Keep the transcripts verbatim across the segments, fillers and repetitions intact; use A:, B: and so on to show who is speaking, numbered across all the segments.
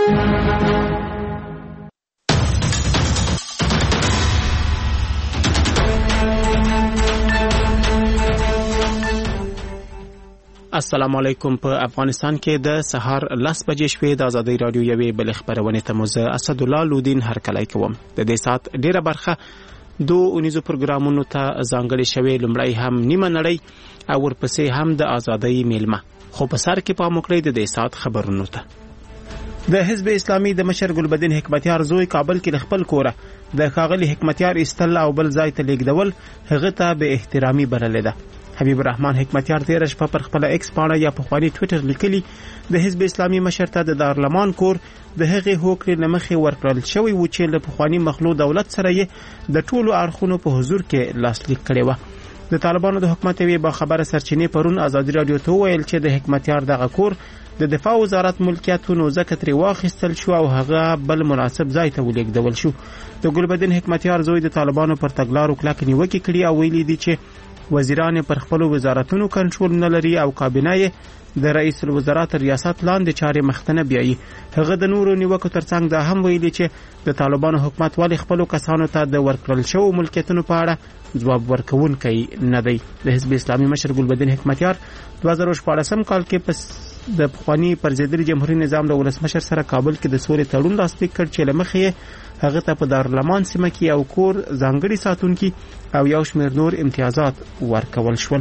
A: السلام علیکم. په افغانستان کې د سهار لس بجې شوې د ازادي رادیو یوې بل خبرونه ته موزه اسد الله لودین هرکلی کوم. د دې سات ډیره برخه دوه اونیزو پروګرامونو ته ځانګړې شوې. لومړی هم نیمه نړۍ او ورپسې هم د ازادۍ میلمه. خو په سر کې پام وکړئ د دې سات خبرونو ته. د حزب اسلامي د مشر ګلبدین حکمتیار زوی کابل کې خپل کوره د ښاغلي حکمتیار استل او بل ځای ته لیږدول هغه ته به احترامي بللې ده. حبیب الرحمن حکمتیار تیر شپه پر خپل ایکس پاڼه یا په خواني ټوئیټر لیکلي د حزب اسلامي مشر ته د دارالمان کور د هغې هوکړې لمخې ورکړل شوی و چې له پخواني مخلوع دولت سره یې د ټولو اړخونو په حضور کې لاسلیک کړی و. د طالبانو د حکومت یوې باخبره سرچینې پرون ازادي رادیو ته وویل چې د حکمتیار دغه کور د دفاع وزارت ملکیتونو ځکه ترې واخیستل شو او هغه بل مناسب ځای ته ولېږدول شو. د ګلبدین حکمتیار زوی د طالبانو پر تګلارو کلکه نیوکې کړي او ویلي دي چې وزیران پر خپل وزارتونو کنټرول نه لري او کابینه یې د رئیس الوزرا تر ریاست لاندې چارې مخته بیایي. هغه د نورو نیوکو ترڅنګ دا هم ویلي چې د طالبانو حکومت ولې خپل کسانو ته د ورکړل شوو ملکیتونو په اړه ځواب ورکوونکی نه دی. د حزب اسلامي مشر ګلبدین حکمتیار دوه زره شپاړسم کال کې په د پخواني پرزیدري جمهوریت نظام د ولسمشر سره کابل کې د سولې تړون لاسلیک کړ چې لمخې هغه ته په دارالمان سیمه کې او کور ځانګړي ساتونکي او یو شمېر نور امتیازات ورکول شول.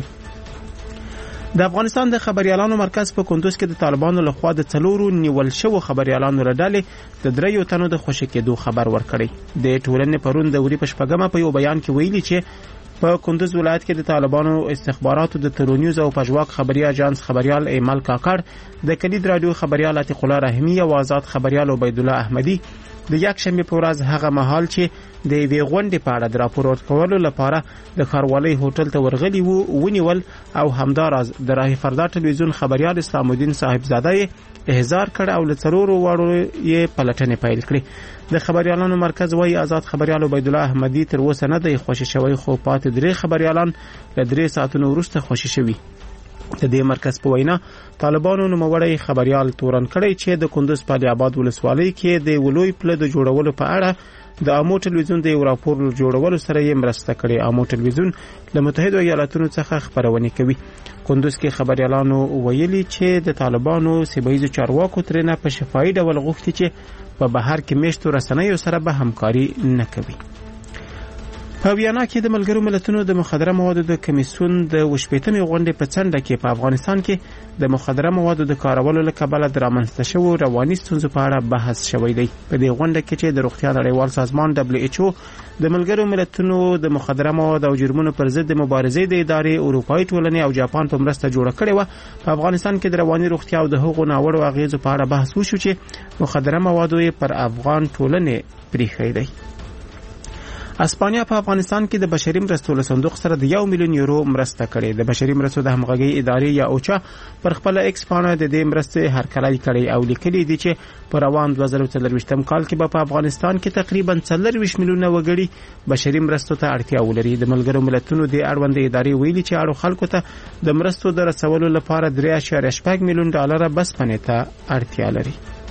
A: د افغانستان د خبريالانو مرکز په کندوز کې د طالبانو لخوا د څلورو نیول شوو خبريالانو لړلې د دریو تنو د خوشی کېدو خبر ورکړی. د ټولنې پرون د وری په شپږمه په یو بیان کې ویلي چې په کندوز ولایت کې د طالبانو استخباراتو د ترونیوز او پژواک خبري اژانس خبريال ایمل کاکړ، د کلید رادیو خبريال عتیق الله رحیمی او آزاد خبريال عبید الله احمدی د یک شنبه په ورځ هغه مهال چې د وی غونډې په اړه د راپور ورکولو لپاره د خاروالۍ هوټل ته ورغلي وو ونیول او همداراز د راه فردا ټلویزیون خبريال اسلام الدین صاحبزاده احضار کړ او له څلورو واړو یې پلټنې پیل کړې. د خبريالانو مرکز وايي آزاد خبريال عبید الله احمدی تر اوسه نه دی خوشی شوی، خو پاتې درې خبريالان له درې ساعتونو وروسته خوشی شوي. د دې مرکز په وینا طالبانو نوموړی خبريال تورن کړی چې د کندوز په علي آباد ولسوالۍ کې د ولوی پله د جوړولو په اړه د امو ټلویزیون د راپور جوړولو سره یې مرسته کړې. امو ټلویزیون له متحده ایالاتونو څخه خبرونه کوي. کندوز کې خبريالانو ویلي چې د طالبانو سیمه‌ییزو چارواکو ترنه په شفاهي ډول غوښتي چې په بهر کې میشتو رسنیو سره به همکاري نه کوي. په ویانا کې د ملګرو ملتونو د مخدره موادو د کمیسیون د وشپېتمې غونډې په څنډه کې په افغانستان کې د مخدره موادو د کارولو له کبله د رامنځته شوو رواني ستونزو په اړه بحث شوی دی. په دې غونډه کې چې د روغتیا نړیوال سازمان دبليو ایچ او د ملګرو ملتونو د مخدره موادو او جرمونو پر ضد د مبارزې د ادارې اروپایي ټولنې او جاپان په مرسته جوړه کړې و. په افغانستان کې د رواني روغتیا او د حقوقو ناوړو اغیزو په اړه بحث وشو چې مخدره موادو پر افغان ټولنې پریښی دی. اسپانیا په افغانستان کې د بشري مرستو له صندوق سره د یو میلیون یورو مرسته کړې. د بشري مرستو د همغږي ادارې یا اوچا پر خپل ایکس پاڼه د دې مرستې هرکلی کړی او لیکلي دي چې په روان دوه زره څلرویشتم کال کې به په افغانستان کې تقریبا څلرویشت میلیونه وګړي بشري مرستو ته اړتیا ولري. د ملګرو ملتونو د اړوند ادارې ویلي چې اړو خلکو ته د مرستو د رسولو لپاره درې اعشاریه شپږ میلیون ډالر بس پنې ته اړتیا لري.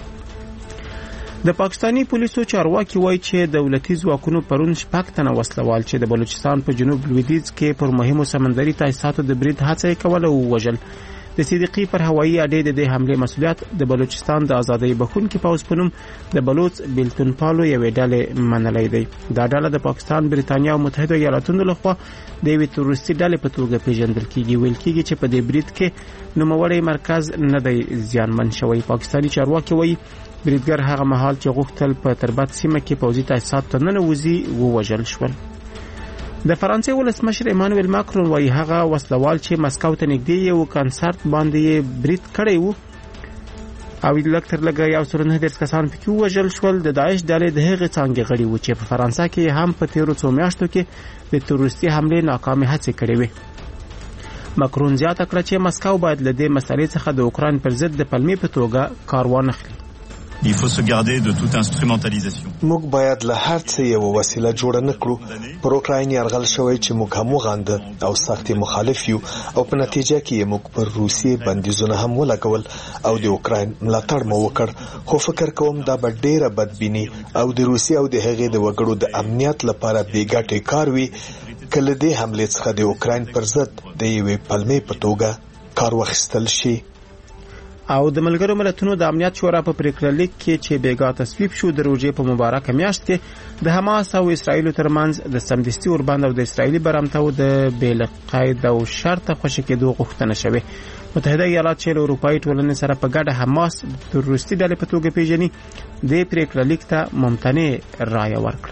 A: د پاکستانی پولیسو چارواکي وایي چې دولتي ځواکونو پرون شپږ تنه وسلوال چې د بلوچستان په جنوب لویدیځ کې پر مهمو سمندري تاسیساتو د برید هڅه کوله او وژل. د صدیقي پر هوایي اډې د دې حمله مسؤلیت د بلوچستان د آزادۍ بخونکي پوځ په نوم د بلوچ بیلتون پالو یوې ډلې منلې دی. دا ډله د پاکستان، بریتانیا او متحده ایالاتونو لخوا د یوې تروریستي ډلې په توګه پیژندل کیږي. ویل کیږي چې په دې برید کې نوموړی مرکز نه دی زیانمن شوی. پاکستانی چارواکي وایي بریدګر هغه مهال چې غوښتل په تربت سیمه کې پوځي تاسیسات ته ننوځي ووژل شول. د فرانسې ولسمشر ایمانوئل ماکرون وایي هغه وسلوال چې مسکو ته نږدې یو کنسرت باندې برید کړی وو او لږ تر لږه یو سل نه دېرش کسان پکې ووژل شول. د داعش ډلې د هغې څانګې غړي وو چې په فرانسه کې هم په تیرو څو میاشتو کې د تروریستي حملې ناکامې هڅې کړې وې. ماکرون زیاته کړه چې مسکو باید له دې مسلې څخه د اوکراین پر ضد د پلمې په توګه کار وانخلي.
B: Il faut se garder de toute instrumentalisation.
C: موږ باید له هر څه یو وسیله جوړه نکړو. پر اوکراین یرغل شوی چې موږ هم وغانده او سخت مخالف یو او په نتیجه کې موږ پر روسیې بندیزونه هم ولګول او د اوکراین ملاتړ مو وکړ. خو فکر کوم دا به ډیره بدبینی او د روسیې او د هغې د وګړو د امنیت لپاره بې ګټې کار وي کله دې حملې څخه د اوکراین پر ضد د یوې پلمې په توګه کار واخیستل شي.
A: او د ملګرو ملتونو د امنیت شورا په پریکړه لیک کې چې بیګا تصویب شو د روژې په مبارکه میاشت کې د حماس او اسرائیل ترمنځ د سمدستي اوربند او د اسرائیلي برمتو د بې قید او شرط خوشی کېدو غوښتنه شوه. متحده ایالات چې له اروپایي ټولنې سره په ګډه حماس د تروریستي ډلې په توګه پیژني د پریکړه لیک ته ممتنع رایه ورکړه.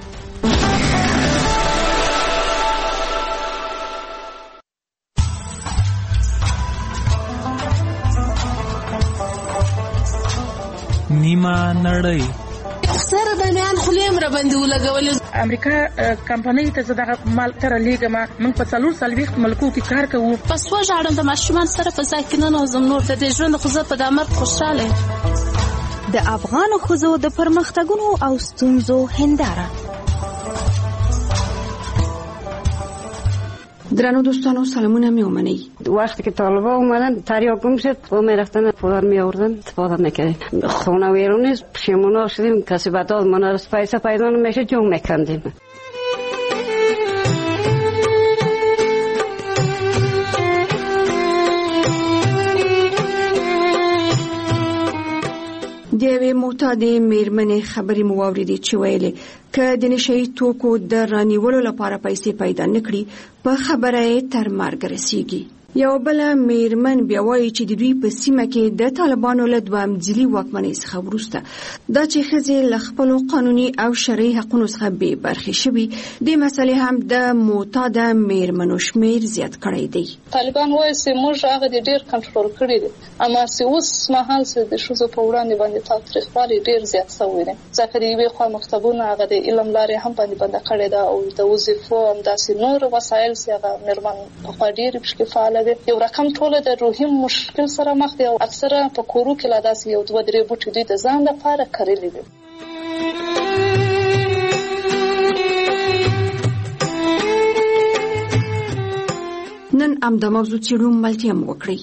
D: نیمه نړۍ
E: سره د بیان خلیم را باندې ولګول.
F: امریکا کمپنۍ ته زړه مال تر لیګه ما موږ په څلور سلويخت ملکو کې کار کوو.
E: پس و ژړم د ماشومان سره په ځکه نه زم نور د ژوند خو په دامر خوشاله.
G: د افغان خوځو د پرمختګونو او ستونزو هنداره.
H: درنو دوستانو سلامونه می اومنی.
I: وقتی که طالبا اومدن تریاک گم شد و می رفتن پولار می آوردن استفاده میکردیم. خونه ویرون نیست پشیمون شدیم کسی بداد من از پیسه پیدا نمیشه جنگ میکندیم.
H: د یوې معتادې میرمنې خبرې مو واورېدې چې ویلې که د نشهیي توکو د رانیولو لپاره پیسې پیدا نکړي په خبره یې تر مرګ رسیږي. یو بله میرمن بیا وایي چې د دوی په سیمه کې د طالبانو له دوهم ځلي واکمنۍ څخه وروسته دا چې ښځې له خپلو قانوني او شرعي حقونو څخه بې برخې شوي دې مسلې هم د معتاده میرمنو شمېر زیات کړی دی.
J: طالبان وایي چې موږ هغه ډېر کنټرول کړی دی اما چې اوس مهال چې د ښځو په وړاندې باندې تاوتریخوالی ډېر زیات شوی دی ځکه د یوې خوا مکتبونه هغه د علم لارې هم باندې بنده کړې ده او د وظیفو همداسې نور وسایل چې هغه میرمن پخوا ډېرې پکې فعاله دي. یو رقم ټوله د روحي مشکل سره مخ دي او اکثره په کورو کې لا داسې یو دوه درې بوټي دوی د ځان لپاره کرلي دي.
H: نن ام د موضوع څېړو ملتیا مو وکړئ.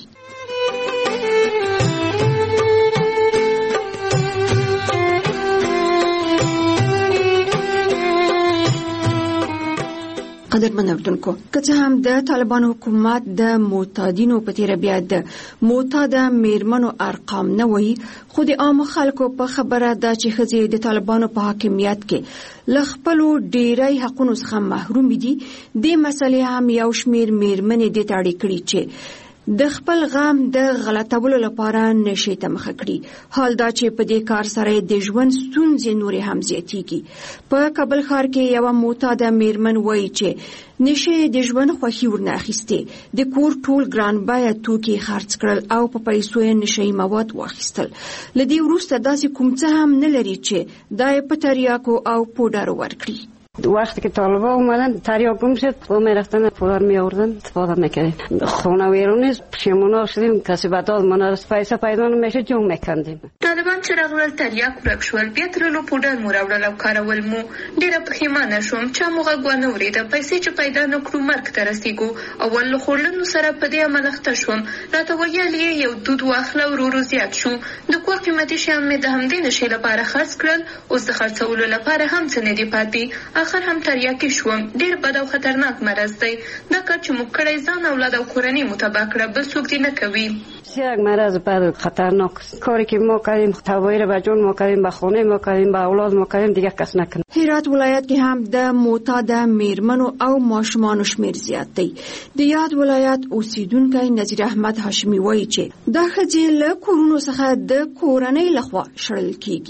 H: قدرمن اردوونکو که څه هم د طالبانو حکومت د معتادینو په تیره بیا د معتاده میرمنو ارقام نه وایي خو د عامو خلکو په خبره ده چې ښځې د طالبانو په حاکمیت کې له خپلو ډیری حقونو څخه محروم دي. دې مسلې هم یو شمېر میرمنې دې ته اړ کړي چې د خپل غم د غلطولو لپاره نشي ته مخه کړي. حال دا چې په دې کار سره د ژوند ستونزې نورې هم زیاتېږي. په کابل ښار کې یوه معتاده میرمن وایي چې نشي د ژوند خوښي ورنه اخیستې. د کور ټول ګران بیه توکي خرڅ کړل او په پیسو یې نشي مواد واخیستل. له دې وروسته داسې کوم څه هم نه لري چې دا یې په تریاکو او پوډرو ورکړي.
I: وقتی که طالبا اومدن تریاک گم شد و می رفتن پولار می آوردن استفاده میکردیم. خونه ویرون نیست پشیمون شدیم کسی بداد من از پیسه پیدا نمیشه جنگ میکندیم.
K: طالبان چې راغلل تریاک ورک شول بیا ترلو پوډر مو راوړل او کارول مو ډېره پښیمانه شوم چا مو غږ ونه اورېده پیسې چې پیدا نه کړو مرګ ته رسېږو اول له خوړلنو سره په دې عمل اخته شوم راته ویل یې یو دود واخله ورو ورو زیات شو د کور قیمتي شیان مې د همدې نشې لپاره خرڅ کړل اوس د خرڅولو لپاره هم څه نه دي پاتې اخر هم تریاکي شوم. ډېر بد او خطرناک مرض دی دا کار چې موږ کړی ځان اولاد او کورنۍ مو تباه کړه بل څوک دې نه کوي.
I: یک مرض بد خطرناک کاری که ما کردیم تباهی به جون ما کردیم به خانه ما کردیم به اولاد ما کردیم دیگه کس نکنه.
H: هرات ولایت کې هم د معتاده میرمنو او ماشومانو شمېر زیات دی. د یاد ولایت اوسیدونکی نذیر احمد هاشمي وایي چې دا ښځې له کورونو څخه د کورنۍ لخوا شړل کیږي.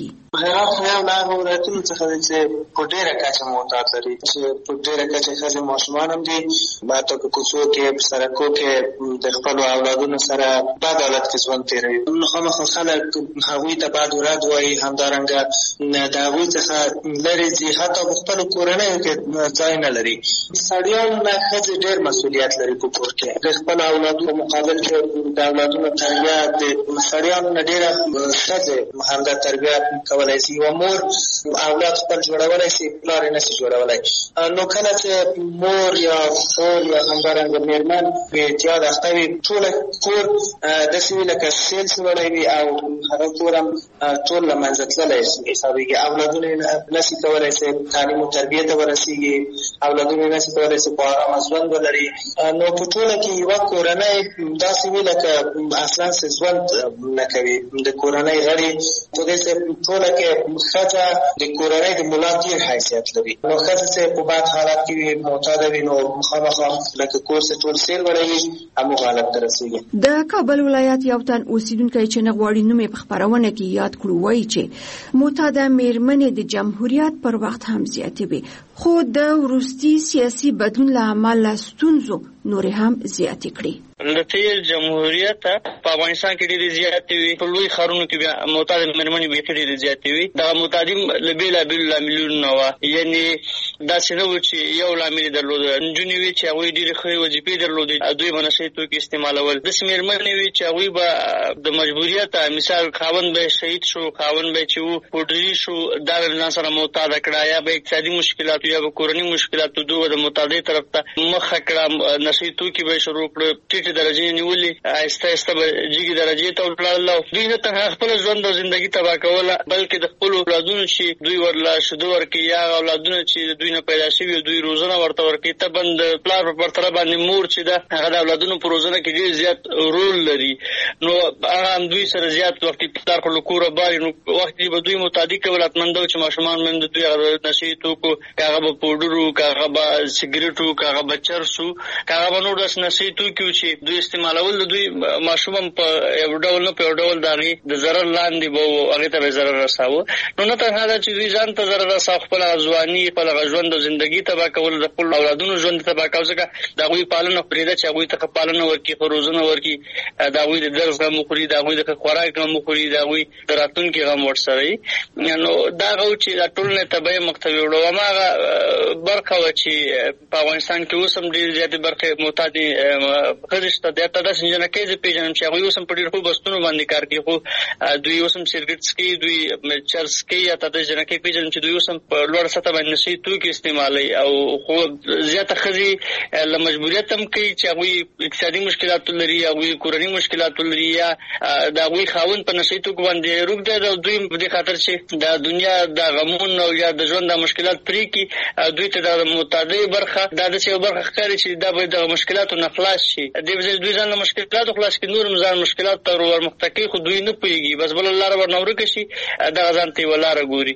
D: هرات خو یو له هغو ولایتونو څخه دی چې په ډېره کچه معتاد لري، چې په ډېره کچه ښځې ماشومان هم دي، حتی په کوڅو کې په سړکو کې د خپلو اولادونو سره بد حالت کې ژوند تېروي. نو خامخا خلک هغوی ته بد ورد وایي، همدارنګه د هغوی څخه لرې ځي، حتی په خپلو کورنیو کې ځای نه لري. سړیانو نه ښځې ډېر مسؤلیت لري په کور کې، د خپلو اولادو په مقابل کې د اولادونو تربیه د سړیانو نه ډېره ښځې همدا تربیه کولی شي. یوه مور اولاد خپل جوړولی شي، پلار یې نشي جوړولی. نو کله چې مور یا خور یا همدارنګه مېرمن بې احتیاطه اخته وي، ټوله کور داسې وي لکه سیل شولی وي او هغه کور هم ټول له منځه تللی حسابېږي. اولادونه یې نشي کولی چې تعلیم و تربیې ته ورسېږي، اولادونه یې نشي کولی چې په ارامه ژوند ولري. نو په ټوله کې یوه کورنۍ داسې وي لکه اصلا چې ژوند نه کوي. د کورنۍ غړي په دې چې ټوله کې ښځه د کورنۍ د ملا تیر حیثیت لري. نو ښځه چې په بد حالت کې وي، معتاده وي، نو مخامخا لکه کور چې ټول سیر وړوي، همغه حالت ته رسېږي.
H: د کابل ولایت یو تن اوسیدونکی چې نه غواړي نوم یې په خپرونه کې یاد کړو وایي چې معتاده مېرمنې د جمهوریت پر وخت هم زیاتې وي، خو د وروستي سیاسي بدلون له امله ستونزو نورې هم زیاتې کړي.
L: د تیر جمهوریت په افغانستان کې ډېرې زیاتې وي، په لوی ښارونو کې بیا معتاده مېرمنې بیخي ډېرې زیاتې وي. دغه معتادي له بېلابېلو لاملونو نه وه، یعنې داسې نه و چې یو لامل یې درلوده. نجونې وي چې هغوی ډېرې ښې وظیفې درلودې، دوی به نشه یي توکي استعمالول. داسې مېرمنې وي چې هغوی به د مجبوریت مثال خاوند به شهید شو، خاوند به چې و پوډري شو، دا به ځان سره معتاده کړه، یا به اقتصادي مشکلاتو یا به کورني مشکلاتو دوی به د معتادۍ طرف ته مخه کړه، نشه یي توکي به یې شروع کړه، ټیټې درجې نیولې، آهسته آهسته به جګې درجې ته ولاړل. دوی نه تنها خپله ژوند او زندګي تباه کوله، بلکې د خپلو اولادونو چې دوی ورله شیدو ورکوي یا اولادونه چې د دوی نه پیدا شوي دوی روزنه ورته ورکوي، طبعا د پلار په پرتله باندې مور چې ده هغه د اولادونو په روزنه کې ډېر زیات رول لري. نو هغه هم دوی سره زیات وخت پلار خو له کوره باري، نو وخت به دوی معتادي کول حتمنده و چې ماشومان مند دوی هغه نشه یي توکو، که هغه به پوډرو، که هغه به سګرېټو، که هغه به چرسو، که هغه به نور داسې نشه یي توکي و چې دوی استعمالول، د دوی ماشوم هم په یو ډول نه په یو ډول د هغې د ضرر لاندې به و، هغې ته به یې ضرر رساوه. نو نه تنها ده چې دوی ځان ته ضرر رساو، خپله ځواني، خپل هغه ژوند او زندګي تباه کول، د خپلو اولادونو ژوند تباه کول، ځکه د هغوی پالنه پرېږده چې هغوی ته ښه پالنه ورکړي، ښه روزنه ورکړي، د هغوی د درس غم وخوري، د هغوی د ښه خوراک غم وخوري، د هغوی د راتلونکي غم ورسره وي. نو دا هغه و چې دا ټولنې تباهي مخته وړو. هماغه برخه وه چې په افغانستان کې اوس هم ډېرې زیاتې برخې معتادې ښځې شته. حتی داسې جنکۍ زه پېژنم چې هغوی اوس هم په ډېر ښو بستونو باندې کار کوي، خو دوی اوس هم سګرېټ څکوي، دوی چرس کوي. حتی داسې جنکۍ پېژنم چې دوی اوس هم په لوړه سطح باندې نشه یي توکي استعمالوي، او خو زیاته ښځې له مجبوریت هم کوي چې هغوی اقتصادي مشکلاتو لري، هغوی کورني مشکلاتو لري، یا د هغوی خاوند په نشه یي توکو باندې روږ دی، او دوی په دې خاطر چې د دنیا د غمونو یا د ژوند د مشکلات پرېږدي، دوی ته د معتادۍ برخه دا داسې یو برخه ښکاري چې دا باید دغه مشکلاتو نه خلاص شي. دې په ځای دوی ځان له مشکلاتو خلاص کړي، نور هم ځان مشکلاتو ته ورمخته کوي، خو دوی نه پوهېږي، بس بله لاره ورنه ورکه شي، دغه ځان ته یوه لاره ګوري.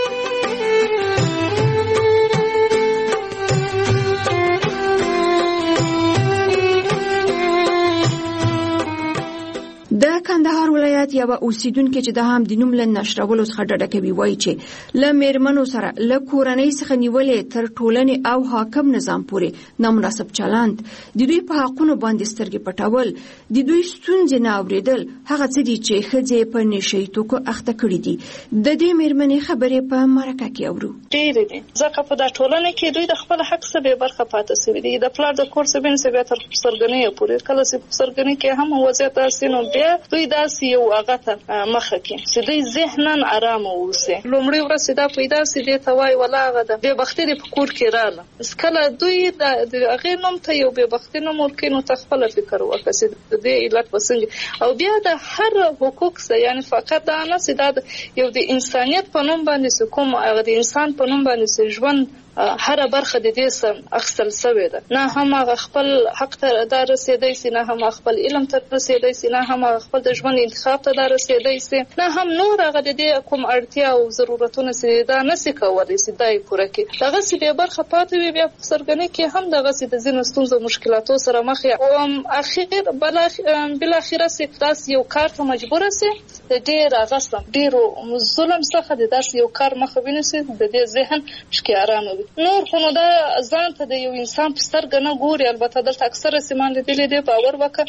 H: د کندهار ولایت یو اوسیدونکو چې د هم د نوم له نشرولو څخه ډډه کوي وایي چې له مېرمنو سره له کورنۍ څخه نیولې تر ټولنې او حاکم نظام پورې نامناسب چلند، د دوی په حقونو باندې سترګې پټول، د دوی ستونزې نه اورېدل، هغه څه دي چې ښځې په نشه یي توکو اخته کړي دي. د دې مېرمنې خبرې په مرکه کې اورو.
J: ډېرې دي، ځکه په دا ټولنه کې دوی د خپل حق څخه بې برخه پاتې شوي دي. د پلار د کور څخه بې بیا تر سرګنۍ پورې، کله چې سرګنۍ کې هم وضعیت داسې نو بیا دوی داسې یو هغه ته مخه کړي چې دوی ذهناً ارامه واوسي. لومړۍ ورځ دا پیدا سي دې ته وایي ولا هغه د بېبختي دې په کور کې راغله، کله دوی د هغې نوم ته یو بېبختي نوم ورکوي، نو ته خپله فکر وکړه چې د دې علت به څنګه. او بیا د هر حقوق څه، یعنې فقط دا نه چې دا یو د انسانیت په نوم باندې چې کوم هغه د انسان په نوم باندې چې ژوند هر برخه د دې سم اخستل شوی ده. نه هم هغه خپل حق ته دا رسیدای سي، نه هم خپل علم ته رسیدای سي، نه هم خپل د ژوند انتخاب ته دا رسیدای سي، نه هم نور هغه د دې کوم اړتیا او ضرورتونه سي دا نسي کولای سي دای پوره کړي. دغه سي به برخه پاتې وي بیا په سرګنې کې هم دغه سي د ځینو ستونزو مشکلاتو سره مخ یا او اخیر بل بل اخیره سي تاسو یو کار ته مجبور سي د ډیر غصب ډیرو ظلم څخه د داس یو کار مخ وینسي د دې ذهن شکه آرام وي. نور خو نو دا ځان ته د یو انسان په سترګه نه ګوري. البته دلته اکثره سیمان لیدلې دي باور وکړه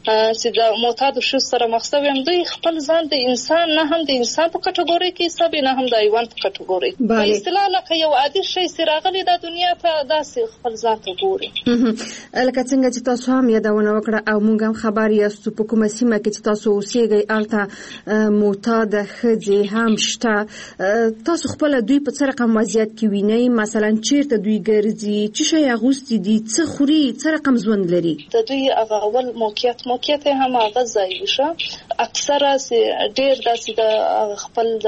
J: چې د معتاد شو سره مخسوي هم دوی خپل ځان د انسان نه هم د انسان په کټګوري کې حساب نه هم د حیوان په کټګوري. په اصطلاح لکه یو عادي شی سراغلی د دنیا ته داسې خپل ځان ته ګوري.
H: لکه څنګه چې تاسو هم یادونه وکړه او موږ هم خبر یاستو په کومه سیمه کې چې تاسو اوسېږئ الته معتاد ښځې هم شته. تاسو خپل دوی په څه رقم وضعیت کې وینئ؟ مثلا چیرته دوی ګرځي، څه شی اغوستي دي، څه خوري، څه رقم ژوند لري؟
J: د دوی هغه اول موقعیت موقعیت هم هغه ځای وشه. اکثره ډیر داسې د خپل د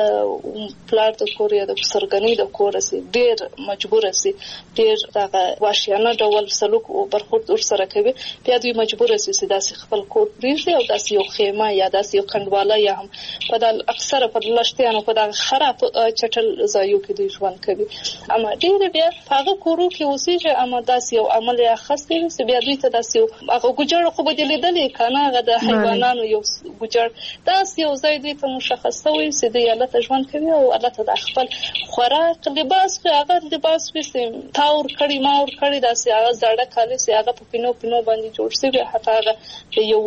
J: پلار د کور یا د سرګنۍ د کور سي ډیر مجبور سي ډیر دغه واشیانه ډول سلوک او برخورد ور سره کوي. بیا دوی مجبور سي چې داسې خپل کور پریږدي او داسې یو خیمه یا داسې یو کندواله یا هم په د اکثره په لشتيانو په د خراب چټل ځایو کې دوی ژوند کوي. اما ډیر بیا هغه کورو کې اوسېږي اما داسې یو عمل یا خاصه سي بیا دوی ته داسې هغه ګجړ خو بدلیدلې کنه هغه د حیوانانو یو ګجړ داسې یو ځای دوی ته مشخص وي چې د یالته ژوند کوي او الله ته د خپل خوراک لباس هغه لباس وسي تاور کړي ماور کړي داسې هغه زړه کالي سي هغه په پینو پینو باندې جوړ شي حتی هغه یو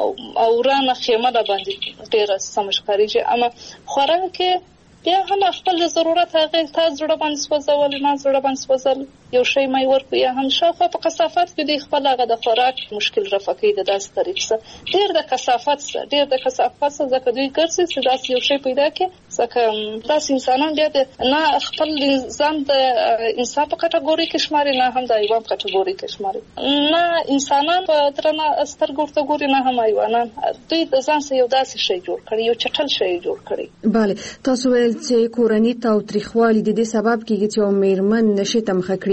J: اورانه خیمه ده باندې ډیره سمشکاري چې اما خوراک بیا هم خپل ضرورت هغه تاسو جوړ باندې سوځول نه جوړ باندې سوځل یو شی مې ورکو یا هم شاوخوا په کثافت کې د خپل هغه د خوراک مشکل رفع کوي د داس طریق سره ډیر د کثافت سره ډیر د کثافت سره ځکه دوی ګرځي چې داس یو شی پیدا کړي ځکه داس انسانان بیا د نه خپل ځان د انسان په کټګوري کې شماري نه هم د حیوان په کټګوري کې شماري. نه انسانان په درنه سترګو ته ګوري نه هم حیوانان. دوی د ځان سره یو داسې شی جوړ کړي یو چټل شی جوړ کړي.
H: bale تاسو ویل چې کورنۍ تاوتریخوالي د دې سبب کېږي چې میرمن نشي تمخه کړي.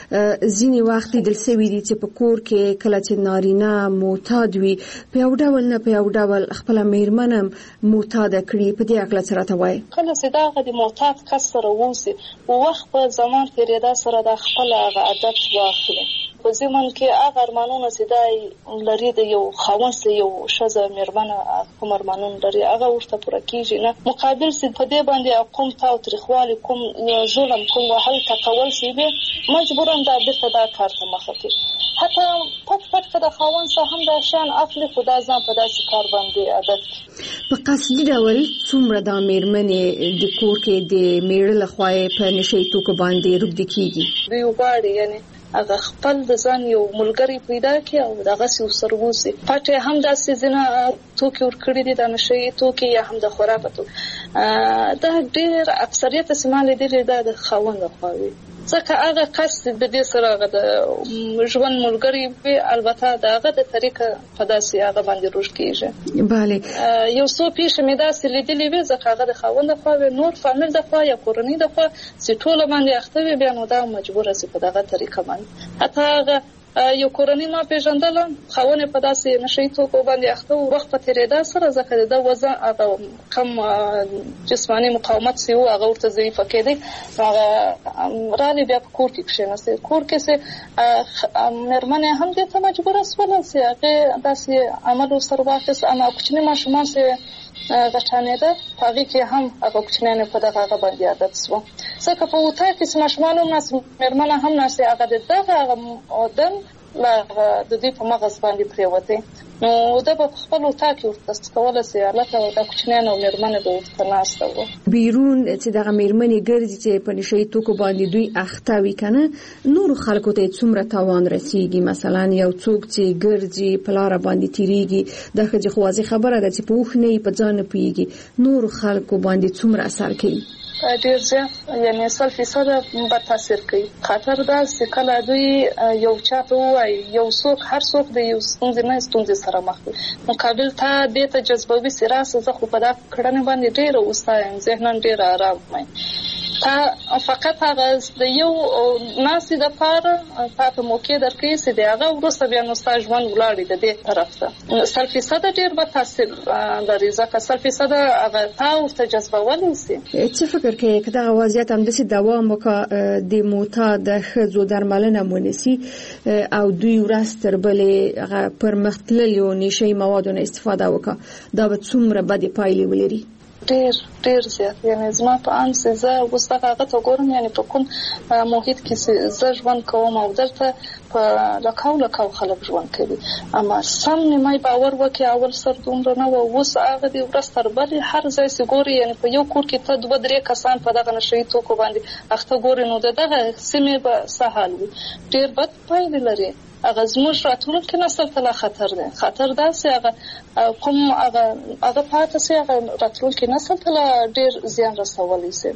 H: ځینې وخت دل سوي دي چې په کور کې کله چې نارینه معتاد وي په یو ډول نه په یو ډول خپل میرمنم معتاد کړي. په دې اړه څه راته وایي؟
J: کله چې دا غدي معتاد کس سره ووسی او وخت په زمان پیریدا سره د خپل هغه عادت واخلي په زمون کې هغه ارمانونه چې دای لري د یو خاوند سره یو شزه میرمنه کوم ارمانونه لري هغه ورته پوره کیږي نه مقابل سي په دې باندې قوم تاوتریخوالي کوم ظلم کوم وحل تقول سي به مجبورن دا بیرته دا کار ته مخه کوي. حتی پټ پټ کده خاوند سره هم دا شان اخلي خدا ځان په داسې کار باندې عادت
H: په قصدي ډول څومره د میرمنې د کور کې د میړه لخوا په نشي توکو باندې روږدي کیږي.
J: دوی وغواړي یعنی هغه خپل د ځان یو ملګری پیدا کړي او دغه سي سروسي پټه هم داسې ځنه توکي ورکړي دي د نشي توکي یا هم د خوراک توکي دا ډېر اکثریت سیمه لیدل د خاوند خوي ځکه هغه کس د دې سره د ژوند ملګری به البته دغه د طریقه په داسې هغه باندې روش کیږي.
H: bale
J: یو څو پیښه مې داسې لیدلې وي ځکه هغه د خاوند خو نور فامیل د خو یا کورنۍ د خو چې ټول باندې اخته وي بیا نو دا مجبور سي په دغه طریقه باندې حتی هغه یو کورنۍ ما پیژندل خاوند په داسې نشي توکو باندې اخته وخت په تیریدا سره ځکه د وزن هغه کم جسمانی مقاومت سی او هغه ورته ضعیف کېدی هغه رالي بیا په کور کې کښیناسته کور کې سه مرمنه هم دې ته مجبور اسوله سي هغه داسې عمل سره واخص اما کوچنی ماشومان سه غټانه ده هغه کې هم هغه کوچنی په دغه باندې عادت سو ځکه په وتا کې ماشومان هم ناس مرمنه هم ناس هغه دغه ادم لا د دې په مغز باندې پریوته نو دا په خپل وتا کې ورته کوله سي لکه د کوچنی نو مرمنه به تناسته وو
H: بیرون چې دغه مرمنه ګرځي چې په نشي توکو باندې دوی اخته وي کنه نور خلکو ته څومره تاوان رسیږي. مثلا یو څوک چې ګرځي په لار باندې تیریږي دغه خوازي خبره ده چې په وخت نه په ځان پیږي نور خلکو باندې څومره اثر کوي.
J: ډیر زیات یعنی سل فیصد به تاثیر کوي. خطر ده چې کله دوی یو چاته وای یو څوک هر څوک د یو ستونزې نه ستونزې سره مخ وي مقابل ته دې ته جذبوي سراس زه خو په دا کړنه باندې ډیر اوسایم ذهنن ډیر آرام وای تا فقط هغه د یو ناسې د پاره تا ته موقع درکړي چې د هغه وروسته بیا نو ستا ژوند ولاړې د دې طرف ته سل فیصده ډېر به تاثیر لري ځکه سل فیصده هغه تا ورته جذبولی شي.
H: څه فکر کوې که دغه وضعیت همداسې دوام وکړه د معتاد ښځو درملنه ونیسي او دوی ورځ تر بلې هغه پرمخ تللو نشهیي موادو نه استفاده وکړه دا به څومره بدې پایلې ولري؟
J: ډیر ډیر زیات. یعنی زما په ان څه زه اوس دغه هغه ته ګورم یعنی په کوم محیط کې زه ژوند کوم او دلته په لکاو لکاو خلک ژوند کوي اما سم نیمای باور وکړي اول سر دومره نه و اوس هغه دی ورځ تر بلې هر ځای چې ګوري یعنی په یو کور کې ته دوه درې کسان په دغه نشهیي توکو باندې اخته ګوري نو دغه سیمې به څه حال وي. ډیر بد پایلې لري. هغه زموږ راتلونکي نسل ته لا خطر دی. خطر داسې هغه کوم هغه هغه پاتې سي هغه راتلونکي نسل ته لا ډیر زیان رسولی سي.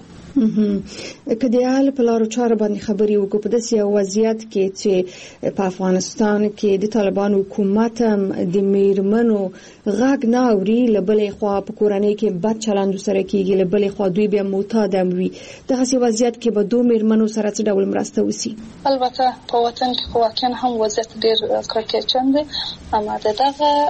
H: که د حال په لارو چارو باندې خبرې وکړو په داسې یو وضعیت کې چې په افغانستان کې د طالبانو حکومت هم د میرمنو غږ نه اوري، له بلې خوا په کورنۍ کې بد چلند سره کېږي، له بلې خوا دوی بیا معتاد هم وي، دغسې وضعیت کې به دو میرمنو سره څه ډول مرسته وشي؟
J: البته په وطن کې خو واقعا هم وضعیت ډېر کړکېچن دی اما د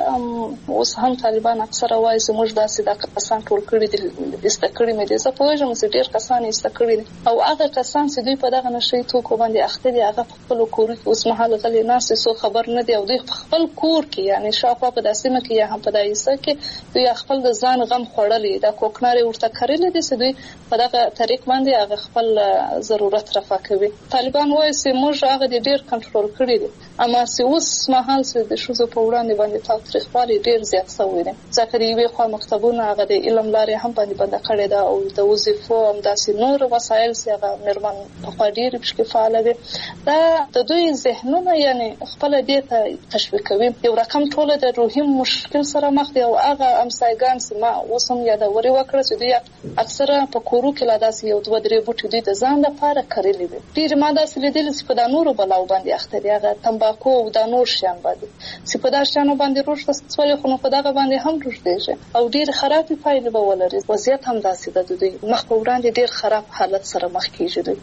J: دغه اوس هم طالبان اکثره وایي چې موږ داسې دا کسان ټول کړي دي ایسته کړي مې دي. زه پوهېږم چې ډېر کسان ایسته کړي دي او هغه کسان چې دوی په دغه نشهیي توکو باندې اخته دي هغه په خپلو کورو کې اوس مهال غلي ناست دي، څوک خبر نه دي او دوی په خپل کور کې یعنې شاوخوا په دا سیمه کې یا هم په دا ایسه کې دوی خپل د ځان غم خوړلی دا کوکنارې ورته کرلې دي چې دوی په دغه طریق باندې هغه خپل ضرورت رفع کوي. طالبان وایي چې موږ هغه دې ډېر کنټرول کړي دي اما چې اوس مهال چې د ښځو په وړاندې باندې تاوتریخوالی ډېر زیات شوی دی ځکه د یوې خوا مکتبونه هغه د علم لارې هم باندې بنده کړې ده او د وظیفو همداسې نور وسایل چې هغه مېرمن پخوا ډېرې پکې فعاله وي دا د دوی ذهنونه یعنې خپله دې ته تشویقوي. یو رقم ټوله د روحي مشکل سره مخ دي او هغه همسایګان چې ما اوس هم یادورې وکړه چې دوی اکثره په کورو کې لا داسې یو دوه درې بوټي دوی د ځان لپاره کرلي وي. ډېرې ما داسې لیدلي چې په دا نورو بلاو باندې اخته دي هغه تمباکو او دا نور شیان باندې چې په دا شیانو باندې روږده شولې خو نو په دغه باندې هم روږدېږي او ډېرې خرابې پایلې به ولري. وضعیت هم داسې ده د دوی مخ په وړاندې ډېر خراب حالت سره مخ کېږي. دوی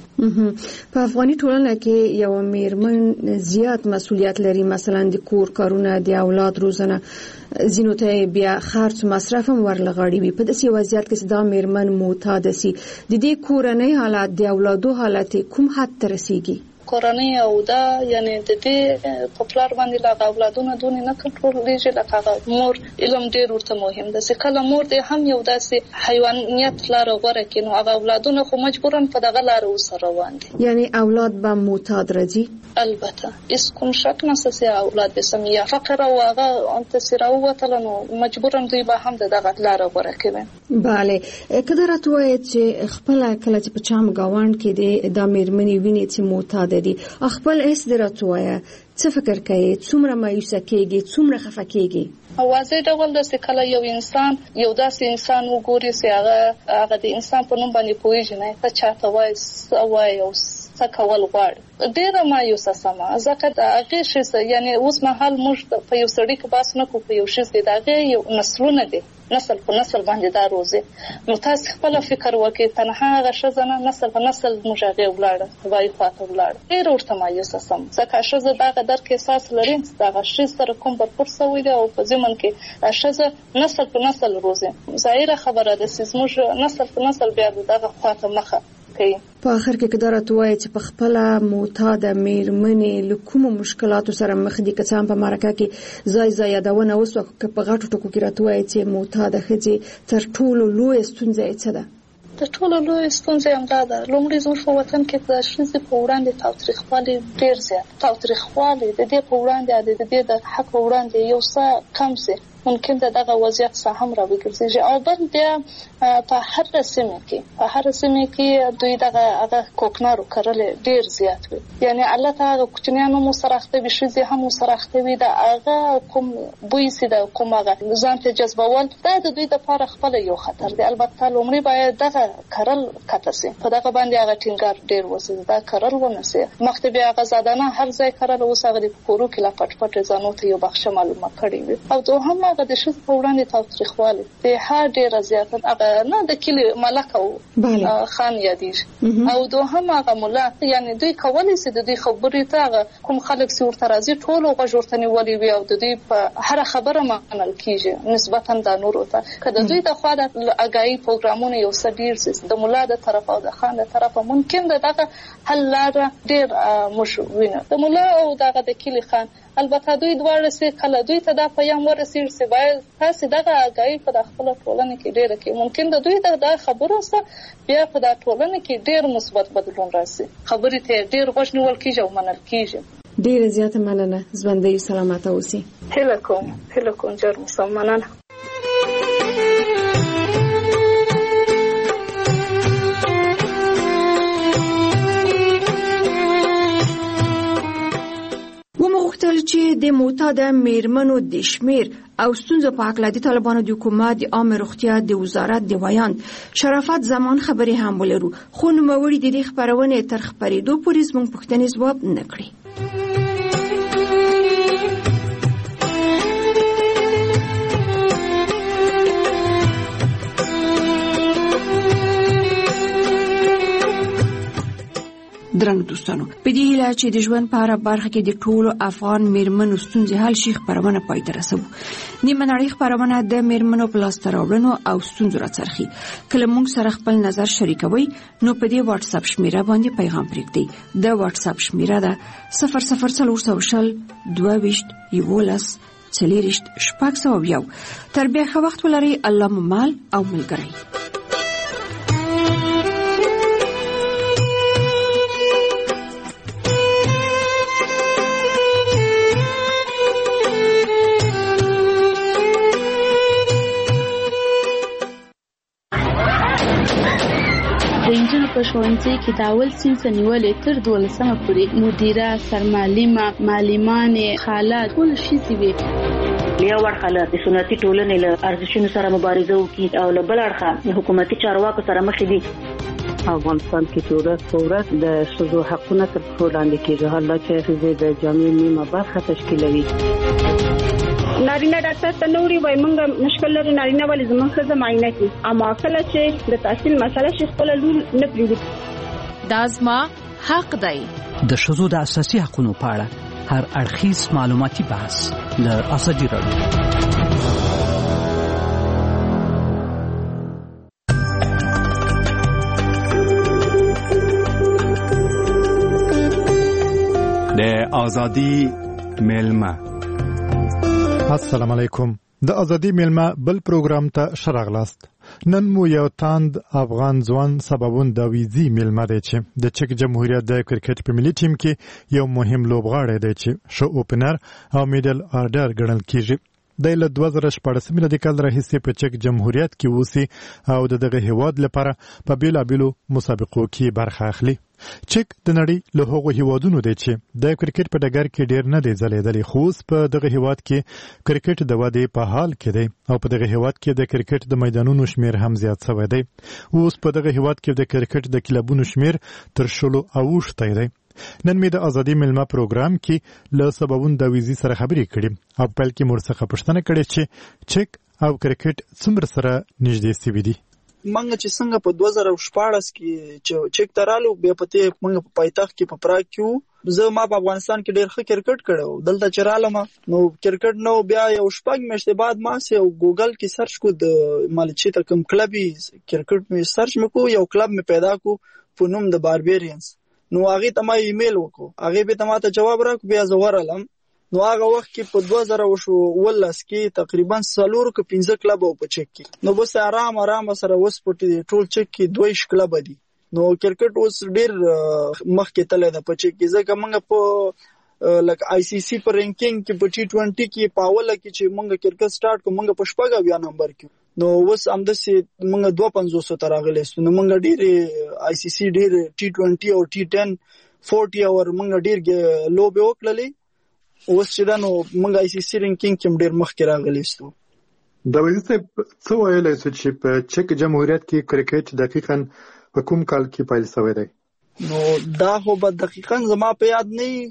H: په افغاني ټولنه کې یو میرمن زیات مسؤلیت لري، مثلا د کور کارونه، د اولاد روزنه، ځینو ته بیا خرڅ مصرف هم ورلغړي وي. په داسې وضعیت کې چې دا میرمن معتاده سي د دې کورنۍ حالت د اولادو حالت کوم حد ته رسیږي؟
J: کورنۍ او دا یعنی د دې په پلار باندې لا اولادونه دونې نه کنټرولېږي لکه هغه مور علم ډېر ورته مهم ده چې کله مور دې هم یو داسې حیوانیت لاره غوره کړي نو هغه اولادونه خو مجبوراً په دغه لاره ورسره روان دي.
H: یعنی اولاد به معتاد راځي؟
J: البته هیڅ کوم شک نشته چې اولاد به سم یا فقر او هغه انتصر راووتل نو مجبوراً دوی به هم دغه لاره غوره کوي.
H: بله که دا راته ووایې چې خپله کله چې په چام ګاونډ کې دی دا میرمنې وینې چې معتاده دي خپل حس دې راته ووایه څه فکر کوې؟ څومره مایوسه کېږي؟ څومره خفه کېږي؟
J: واضح ډول ده چې کله یو انسان یو داسې انسان وګوري چې هغه هغه د انسان په نوم باندې پوهېږي نه ته چاته وایي څه وایي او څه کول غواړي ډېره مایوسه سمه ځکه د هغې شي یعنې اوس مهال موږ په یو سړي کې بحث نه کوو په یو شي کې د هغې یو نسلونه دي نسل په نسل باندې دا روزي نو تاسو خپل فکر وکړئ تنها هغه ښځه نه نسل په نسل موږ هغې ولاړه وایي خواته ولاړه ډېره ورته مایوسه سم ځکه ښځه دغه درک احساس لري چې دغه شي سره کوم برخورد شوی دی او په ضمن کې ښځه نسل په نسل روزي ظاهره خبره ده چې زموږ نسل په نسل بیا دغه خواته مخه کوي.
H: په آخر کې که دا راته ووایې چې په خپله معتاده میرمنې له کومو مشکلاتو سره مخ دي که څه هم په مرکه کې ځای ځای یادونه وسوه که په غټو ټکو کې راته ووایې چې معتاده ښځې تر ټولو لویه ستونزه یې څه ده؟
J: د ټولو لویه ستونزه یې همدا ده. لومړی زموږ په وطن کې د ښځې په وړاندې تاوتریخوالی ډېر زیات تاوتریخوالی د دې په وړاندې د دې د حق په وړاندې یو څه کم شي ممکن ده دغه وضعیت څه هم راوګرځي او بل بیا په هر سیمه کې په هر سیمه کې دوی دغه هغه کوکنارو کرلې ډېر زیات وي یعنی الله تعالی کوچنیانو مو سره اخته وي ښځې هم مو سره اخته وي د هغه کوم بوی سي د کوم هغه ځان ته جذبول دا د دوی لپاره خپل یو خطر دی. البته لومړی باید دغه کرل کته سي په دغه باندې هغه ټینګار ډېر وسي دا کرل ونه سي مخته بیا هغه زادانه هر ځای کرل اوس هغه د کورو کې لا پټ پټ ځانو ته یو بخښه معلومه کړی وي او دوهم هغه د ښځو په وړاندې تاوتریخوالی د هر ډېره زیاته هغه نه د کلي ملک او خان یادېږي او دوهم هغه ملا یعنې دوی کولی سي د دوی خبرې ته هغه کوم خلک چې ورته راځي ټولو غوږ ورته نیولی وي او د دوی په هره خبره منل کېږي نسبتا دا نورو ته که د دوی د خوا د اګاهي پروګرامونه یو څه ډېر سي د ملا د طرفه او د خان د طرفه ممکن د دغه حل لاره ډېر موږ وینو د ملا او دغه د کلي خان البته دوی دواړه سي کله دوی ته دا پیام ورسېږي چې باید تاسې دغه اګاهي په خپله ټولنه کې ډېره کړئ ممکن د دوی د خبرو څخه بیا په دا ټولنه کې ډېر مثبت بدلون راسي خبرې ته ډېر غوږ نیول کېږي او منل کېږي.
H: ډېره زیاته مننه ژوندۍ سلامته اوسئ.
J: هیله کوم هیله کوم جر مسلمانانه.
H: چې د معتاد میرمنو د شمیر او ستونزو په اړه د طالبانو د حکومت د عامه روغتیا د وزارت د ویاند شرافت زمان خبرې هم ولرو خو نوموړي د دې خبرونه تر خبرېدو پورې زموږ پوښتنې ځواب نه کړي. درنګ دوستانو په دې هیله چې د ژوند په هره برخه کې د ټولو افغان میرمنو ستونزې حل شي خبرونه پای ته رسوو. نیمه نړۍ خبرونه د میرمنو په لاسته راوړنو او ستونزو راڅرخي. کله موږ سره خپل نظر شریکوي نو په دې واتس اپ شمیره باندې پیغام پرېږدئ. د واتس اپ شمیره ده صفر صفر څلور شل دوه ویشت یولس څلېرویشت شپږ سوه یو. تر بیا ښه وخت ولرئ. الله مو مال او ملګری.
E: په ښوونځي کې د اول صنف نیولې تر دولسمه پورې مدیره سرمعلمه معلمانې خالات ټول ښځې وي.
M: یو اړخه له د سنتي ټولنې له ارزښتونو سره مبارزه وکړي او له بل اړخه د حکومتي چارواکو سره مخ دي.
N: افغانستان کې چې ورځ په ورځ د ښځو حقونه تر پښو لاندې کېږي حالا چې ښځې د جامعې نیمه برخه تشکیلوي.
O: نارینه ډاکټر ته نوري وای مونږ مشکل لري نارینه ولې زموږ ښځه معاینه کوي اما کله چې د تحصیل مسله شي خپل لور نه پریږدي.
P: دا زما حق دی.
Q: د ښځو د اساسي حقوقو په اړه هر اړخیز معلوماتي بحث له ازادي راډیو.
R: د ازادي میلمه.
S: السلام علیکم. د ازادي میلمه بل پروګرام ته شراغلاست. نن مو یو تاند افغان ځوان سببون د ویزي میلمه دی چې د چک جمهوریت د کرکټ په ملي ټیم کې یو مهم لوبغاړی دی چې شو اوپنر او میډل آرډر ګڼل کیږي. د له دوه زره شپږ میلادي کال راهیسې په چک جمهوریت کې اوسي او دغه هیواد لپاره په بیلابیلو مسابقو کې برخه اخلي. چک د نړۍ له هغو هیوادونو دی چې د کرکټ په ډګر کې ډیر نه دی ځلیدلی خو اوس په دغه هیواد کې کرکټ د ودې په حال کې دی او په دغه هیواد کې د کرکټ د میدانونو شمیر هم زیات شوی دی. اوس په دغه هیواد کې د کرکټ د کلبونو شمیر تر شلو اوښتی دی. نن مې د ازادي میلمه پروګرام کې له سببون د ویزي سره خبرې کړې او په پیل کې مور څخه پوښتنه کړې چې چک او کرکټ څومره سره نږدې سوي دي.
T: منګه چې څنګه په دوه زره شپاړس کې چې چک ترالو بیا پته منګه په پایتخت کې په پراګ کې زه ما په افغانستان کې ډېر ښه کرکټ کړو دلته چې رالم نو کرکټ نو بیا یو شپږ میاشتې بعد ما سه ګوګل کې سرچ کو د مالچی ته کوم کلبي کرکټ مې سرچ مکو یو کلب مې پیدا کو په نوم د باربیرینز نو هغه ته ما ایمیل وکړو هغه به ته ته جواب راکو بیا زه ورالم نو هغه وخت کې په دوه زره ولس کې تقریبا څلور کې پنځه کلب او په چک کې نو بس آرام آرام سره وسپټي ټول چک کې دوه کلب دي نو کرکټ اوس ډیر مخ کې تله ده په چک کې ځکه موږ په لکه آی سی سی په رینکینګ کې په ټي ټوئنټي کې پاوله کې چې موږ کرکټ سٹارټ کوم موږ په شپږ بیا نمبر کې نو اوس همدسي موږ دوه پنځوس تر راغلي نو موږ ډیر آی سی سی ډیر ټي ټوئنټي او ټي ټن چالیس اور موږ ډیر لوبه وکړلې اوس چې دا نو موږ آی سی سی رینکینګ کې ډیر مخ کې راغلي ستو
S: دا وایي څه ویلای چې په چک جمهوریت کې کرکټ دقیقاً په کوم کال کې پیل شوی دی
T: نو دا خو به دقیقاً زما په یاد نه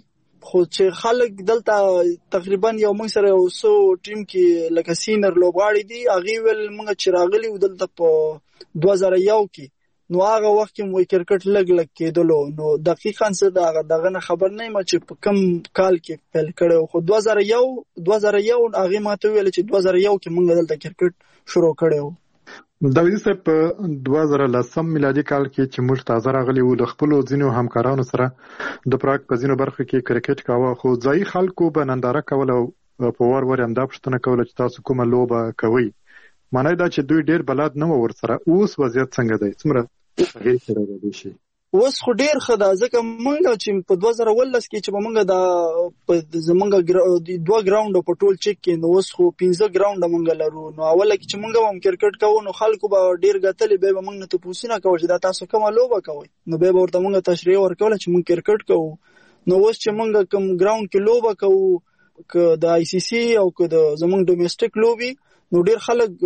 T: خو چې خلک دلته تقریبا یو موږ سره یو څو ټیم کې لکه سینر لوبغاړي دي هغه ول موږ چې راغلي و دلته په دوه زره یو کې نو هغه وخت کې مو کرکټ لګ لګ کېدلو نو دقیقاً څه دا دغه نه خبر نه یم چې په کم کال کې پیل کړو خو دوه زره یو دوه زره یو هغه ماته ویل چې دوه زره یو کې موږ دلته کرکټ شروع کړو
S: داوود صاحب په دوه زره لسم میلادي کال کې چې موږ تازه راغلي وو د خپل ځینو همکارانو سره د پراګ په ځینو برخو کې کرکټ کاوه خو ځای خلکو به ننداره کول او په وار وار هم دا پوښتنه کوله چې تاسو کومه لوبه کوئ معنی دا چې دوی ډیر بلد نه ور سره اوس وضعیت څنګه دی څومره غیر سره دی شي
T: اوس خو ډیر خدا ځکه مونږ چې په دوه زره ولس کې چې مونږ دا زمونږ دوه ګراوند په ټول چک کې نو اوس خو پنځه ګراوند مونږ لرو نو اوله کې چې مونږ هم کرکټ کوو نو خلکو به ډیر غتلې به مونږ نه ته پوښتنه کوي چې دا تاسو کومه لوبه کوي نو به ورته مونږ تشریح ورکول چې مونږ کرکټ کوو نو اوس چې مونږ کوم ګراوند کې لوبه کوو ک د آی سی سی او ک د زمونږ ډومېسټک لوبي نو ډیر خلک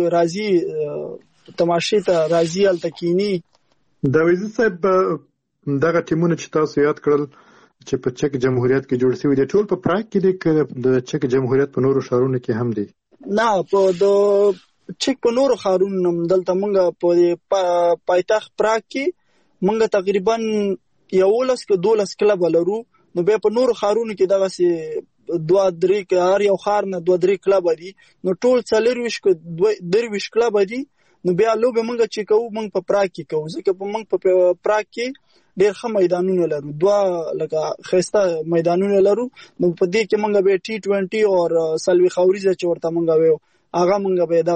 T: راځي تماشې ته راځي التکینی
S: داوود صاحب دغه ټیمونه چې تاسو یاد کړل چې په چک جمهوریت کې جوړ شوی دي ټول په پراګ کې دي د چک جمهوریت په نورو ښارونو کې هم دي
T: نه په د چک په نورو ښارونو دلته مونږ په پایتخت پراګ کې مونږ تقریبا یولس کې دولس کلب لرو نو به په نورو ښارونو کې دغه سي دوه درې هر یو ښار نه دوه درې کلب دي نو ټول څلورویشت کې درویشت کلب دي نو بیا لوبه مونږ چې کوو مونږ په پراګ کې کوو ځکه په مونږ په پراګ کې ډېر ښه میدانونه لرو دوه لکه خسته میدانونه لرو نو په دې کې مونږ به ټي ټوینټي او سلوي خوريزه چې ورته مونږ ویو هغه مونږ به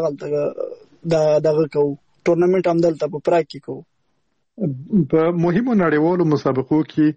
T: دغه دغه کوو ټورنمنت هم دلته په پراګ کې کوو
S: په مهمو نړیوالو مسابقو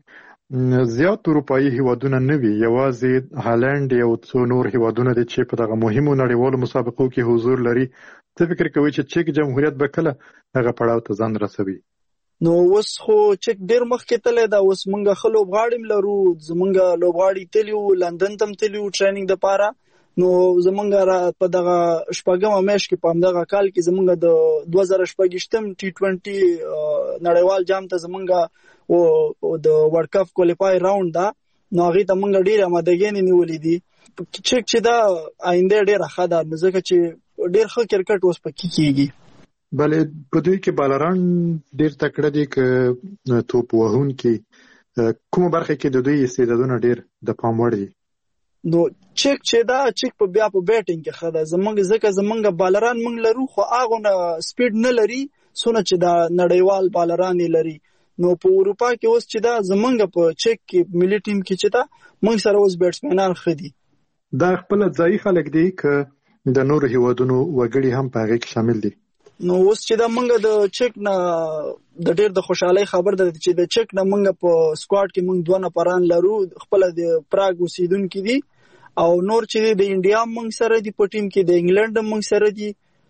S: کې زیات اروپایي هیوادونه نه وي یوازې هالند یو څو نور هیوادونه دي چې په دغه مهمو نړیوالو مسابقو کې حضور لري څه فکر کوي چې چک جمهوریت به کله هغه پړاو ته ځان رسوي
T: نو اوس خو چک ډیر مخکې تللی دا اوس مونږ ښه لوبغاړي لرو زمونږ لوبغاړي تلي وو لندن ته هم تلي وو ټریننګ دپاره نو زمونږ په دغه شپږمه میاشت کې په همدغه کال کې زمونږ د دوه زره شپږویشتم ټي ټوینټي نړیوال جام ته زمونږ د ورلډ کپ کوالیفای راوند ده نو هغې ته مونږ ډېرې امادګۍ نیولې دي چک چې دا آینده ډېره ښه ده نو ځکه چې ډېر ښه کرکټ اوس پکې کېږي
S: بلې په دوی کې بالران ډېر تکړه دي که توپ وهونکي کومه برخه کې د دوی استعدادونه ډېر د پام وړ دي
T: نو چک چې دا چک په بیا په بیټینګ کې ښه ده زمونږ ځکه زمونږ بالران مونږ لرو خو هغونه سپیډ نه لري څونه چې دا نړیوال بالران لري نو په اروپا کې اوس چې دا زمونږ په چک کې ملي ټیم کې چې دا مونږ سره اوس بیټسمنان ښه دي
S: دا خپل ځای خلک دي که د نورو هیوادونو وګړي هم په هغه کې شامل دي
T: نو اوس چې دا مونږ د چک نه د ډېر د خوشحالۍ خبر ده چې د چک نه مونږ په سکواډ کې مونږ دوه نفران لرو خپل د پراګ اوسیدونکي دي او نور چې د انډیا مونږ سره دي په ټیم کې د انګلند مونږ سره دي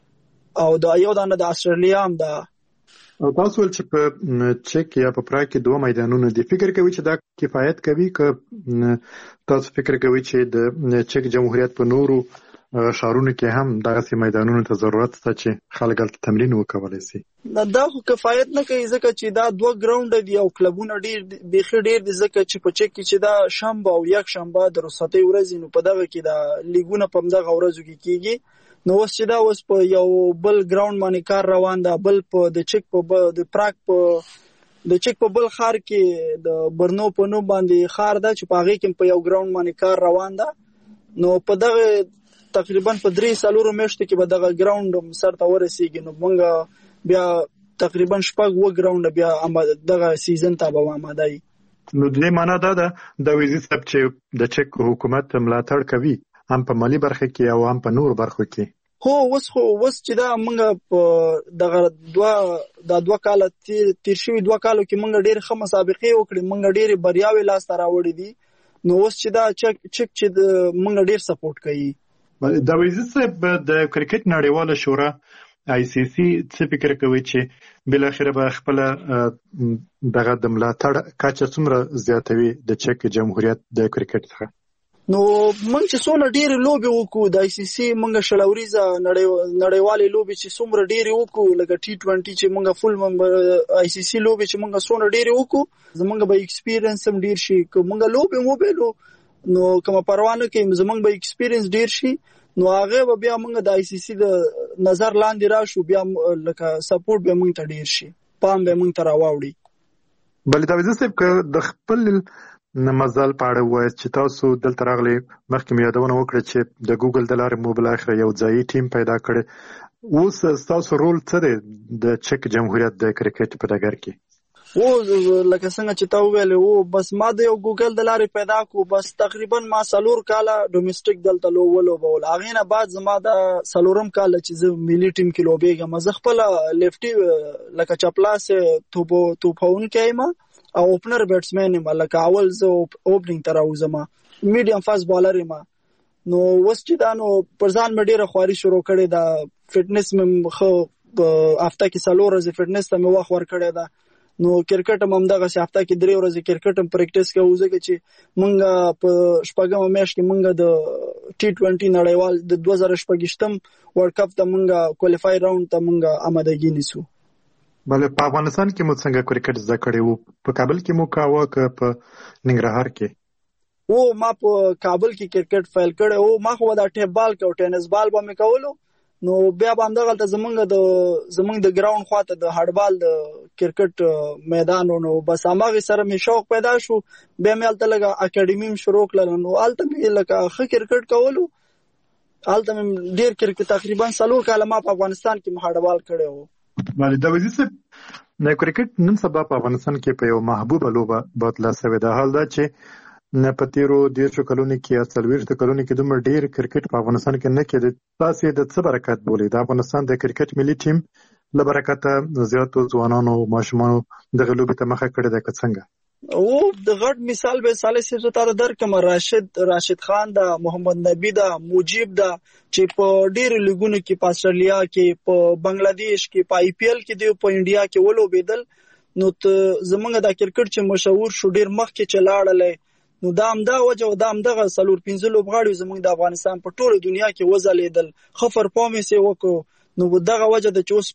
T: او د یو دانه د استرالیا هم ده
S: او تاسو ول چې په چک یا په پراګ کې دوه میدانونه دي فکر کوي چې دا کفایت کوي که تاسو فکر کوي چې د چک جمهوریت په نورو ښارونو کې هم دغه میدانونو ته ضرورت شته چې خلک هلته تمرین وکولی شي
T: دا خو کفایت نه کوي ځکه چې دا دوه ګراونډ دي او کلبونه ډېر بیخي ډېر دي ځکه چې په چک کې چې دا شنبه او یک شنبه د رخصتۍ ورځې نو په دغه کې دا لیګونه په همدغه ورځو کې کېږي نو اوس چې دا اوس په یو بل ګراوند باندې کار روان ده بل په د چک په د پراګ په د چک په بل ښار کې د برنو په نوم باندې ښار ده چې په هغې کې په یو ګراوند باندې کار روان ده نو په دغه تقریبا په درې څلورو میاشتو کې به دغه ګراوند سر ته ورسېږي نو موږ بیا تقریبا شپږ اووه ګراونډه بیا دغه سیزن ته به آماده یي
S: نو د دې معنا دا ده د وزیر صاحب چې د چک حکومت ملاتړ کوي هم په مالي برخه کې او هم په نورو برخو کې
T: هو اوس خو اوس چې دا موږ په دغه دوه د دوه کاله تیر شوي دوه کالو کې موږ ډېرې ښه مسابقې وکړې موږ ډېرې بریاوې لاسته راوړې دي نو اوس چې دا چک چک چې موږ ډېر سپورټ کوي
S: د وزیر صاحب د کرکټ نړیواله شورا آی سی سی څه فکر کوي چې بل اخر به خپل دغه د ملاتړ کچه څومره زیاتوي د چک جمهوریت د کرکټ څخه
T: نو موږ چې څونه ډېرې لوبې وکړو د آی سی سی موږ شلوریزه نړیوالې لوبې چې څومره ډېرې وکړو لکه ټي ټوینټي چې موږ فل ممبر آی سی سی لوبې چې موږ څونه ډېرې وکړو زموږ به ایکسپیرینس هم ډېر شي که موږ لوبې موبایلو نو کوم پروانه کې زمونږ به ایکسپیرینس ډیر شي نو هغه به بیا موږ د آی سی سی د نظر لاندې راشو بیا لکه سپورټ به موږ ته ډیر شي پام به موږ ته راوړي
S: بل دا وځي چې د خپل مزل پاړه وایي چې تاسو دلته راغلي مخکې مې یادونه وکړه چې د ګوګل د لارې مو بل اخر یو ځای ټیم پیدا کړ اوس تاسو رول څه دی د چک جمهوریت د کرکټ په ډګر کې
T: او لکه څنګه چې تا ویل او بس ما د یو ګوګل د لارې پیدا کو بس تقریبا ما سلور کاله ډومېسټک دلته لو ولو بول هغه نه بعد زما د سلورم کاله چې زه ملي ټیم کې لوبېږم زه خپل لیفټي لکه چپلاس توپو توپون کېما او اوپنر بیټسمن یم لکه اول زه اوپننګ تر اوسم میډیم فاست بالر یم نو وس چې دا نو پرځان مې ډیره خواري شروع کړې دا فټنس مې خو هفته کې سلور ورځې فټنس ته مې وخت ور کړې دا نو کرکټ هم دغه هفته کې درې ورځې کرکټ هم پریکټیس کوو ځکه چې مونږ په شپږم میاشت کې مونږ د ټي ټوئنټي نړیوال د دوه زره شپږم ورلد کپ ته مونږ کوالیفای راوند ته مونږ آمادګي نیسو
S: بل په افغانستان کې مو څنګه کرکټ زده کړی وو په کابل کې مو کاوه که په ننګرهار کې
T: او ما په کابل کې کرکټ فایل کړی او ما خو دا ټیپ بال کو ټینس بال به مې کولو نو بیا به همدغه ته زمونږ د زمونږ د ګراوند خواته د هډبال د کرکټ میدانونو بس هغه سره مې شوق پیدا شو بیا مې الته لګه اکیډمي شروع کړل نو الته مې لکه ښه کرکټ کولو الته مې ډیر کرکټ تقریبا سلور کاله ما په افغانستان کې هډبال کړی وو
S: باندې دا وځي چې د کرکټ نن سبا په افغانستان کې په یو محبوبه لوبه بدله شوې ده حال دا چې نه پتیرو ډیر شو کلونی کې اصلويشت کلونی کې دومره ډیر کرکټ په افغانستان کې نه کېد تاسو د څه برکت بولې د افغانستان د کرکټ ملي ټیم له برکته زیاتو ځوانانو ماشومانو د غلوبې ته مخه کړې ده څنګه
T: او د غټ مثال به صالح سره تر درکم راشد راشد خان دا محمد نبی دا مجيب دا چې په ډیر لیګونو کې په استرالیا کې په بنگلاديش کې په آی پی ایل کې دی په انډیا کې ولو بدل نو زمونږ د کرکټ چې مشهور شو ډیر مخ کې چلاړلې نو دا همدا وجه دا همدغه سلور پنځه لوبغاړي زمونږ د افغانستان په ټوله دنیا کې وځلیدل خفر پامې سي وکړو نو دغه وجه د چوس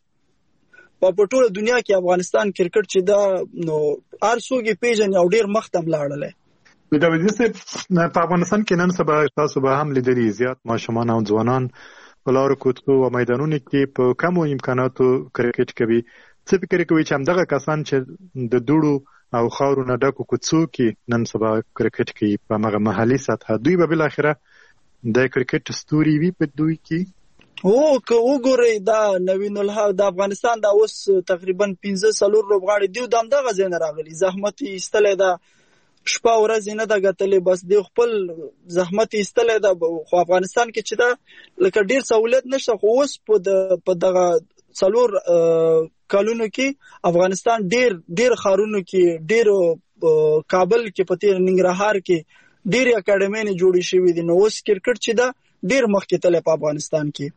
T: په ټوله دنیا کې افغانستان کرکټ چې دا نو ارسوږي پیژن یو ډیر مختم لاړل
S: دا وځي چې په افغانستان کې نن سبا تاسو به هم لیدلی زیات ماشومان او ځوانان په لارو کوڅو او میدانونو کې په کمو امکاناتو کرکټ کوي څه فکر کوي چې همدغه کسان چې د دوړو او خاورو نه ډکو کوڅو کې نن سبا کرکټ کوي په هغه محلي سطح دوی به بل اخره د کرکټ ستوري وي په دوی کې
T: او که وګورئ دا نوین الحق د افغانستان دا اوس تقریبا پنځه سلور لوبغاړي دی د همدغه ځای نه راغلي زحمت ایستلې دا شپه ورځ نه دا غتلې بس دی خپل زحمت ایستلې دا خو افغانستان کې چې دا لکه ډیر سہولت نشته خو اوس په په دغه سلور کالونو کې افغانستان ډیر ډیر خارونو کې ډیر کابل کې پته ننګرهار کې ډیر اکیډمي نه جوړې شوې دي نو اوس کرکټ چې دا ډیر مخکې تللی په افغانستان کې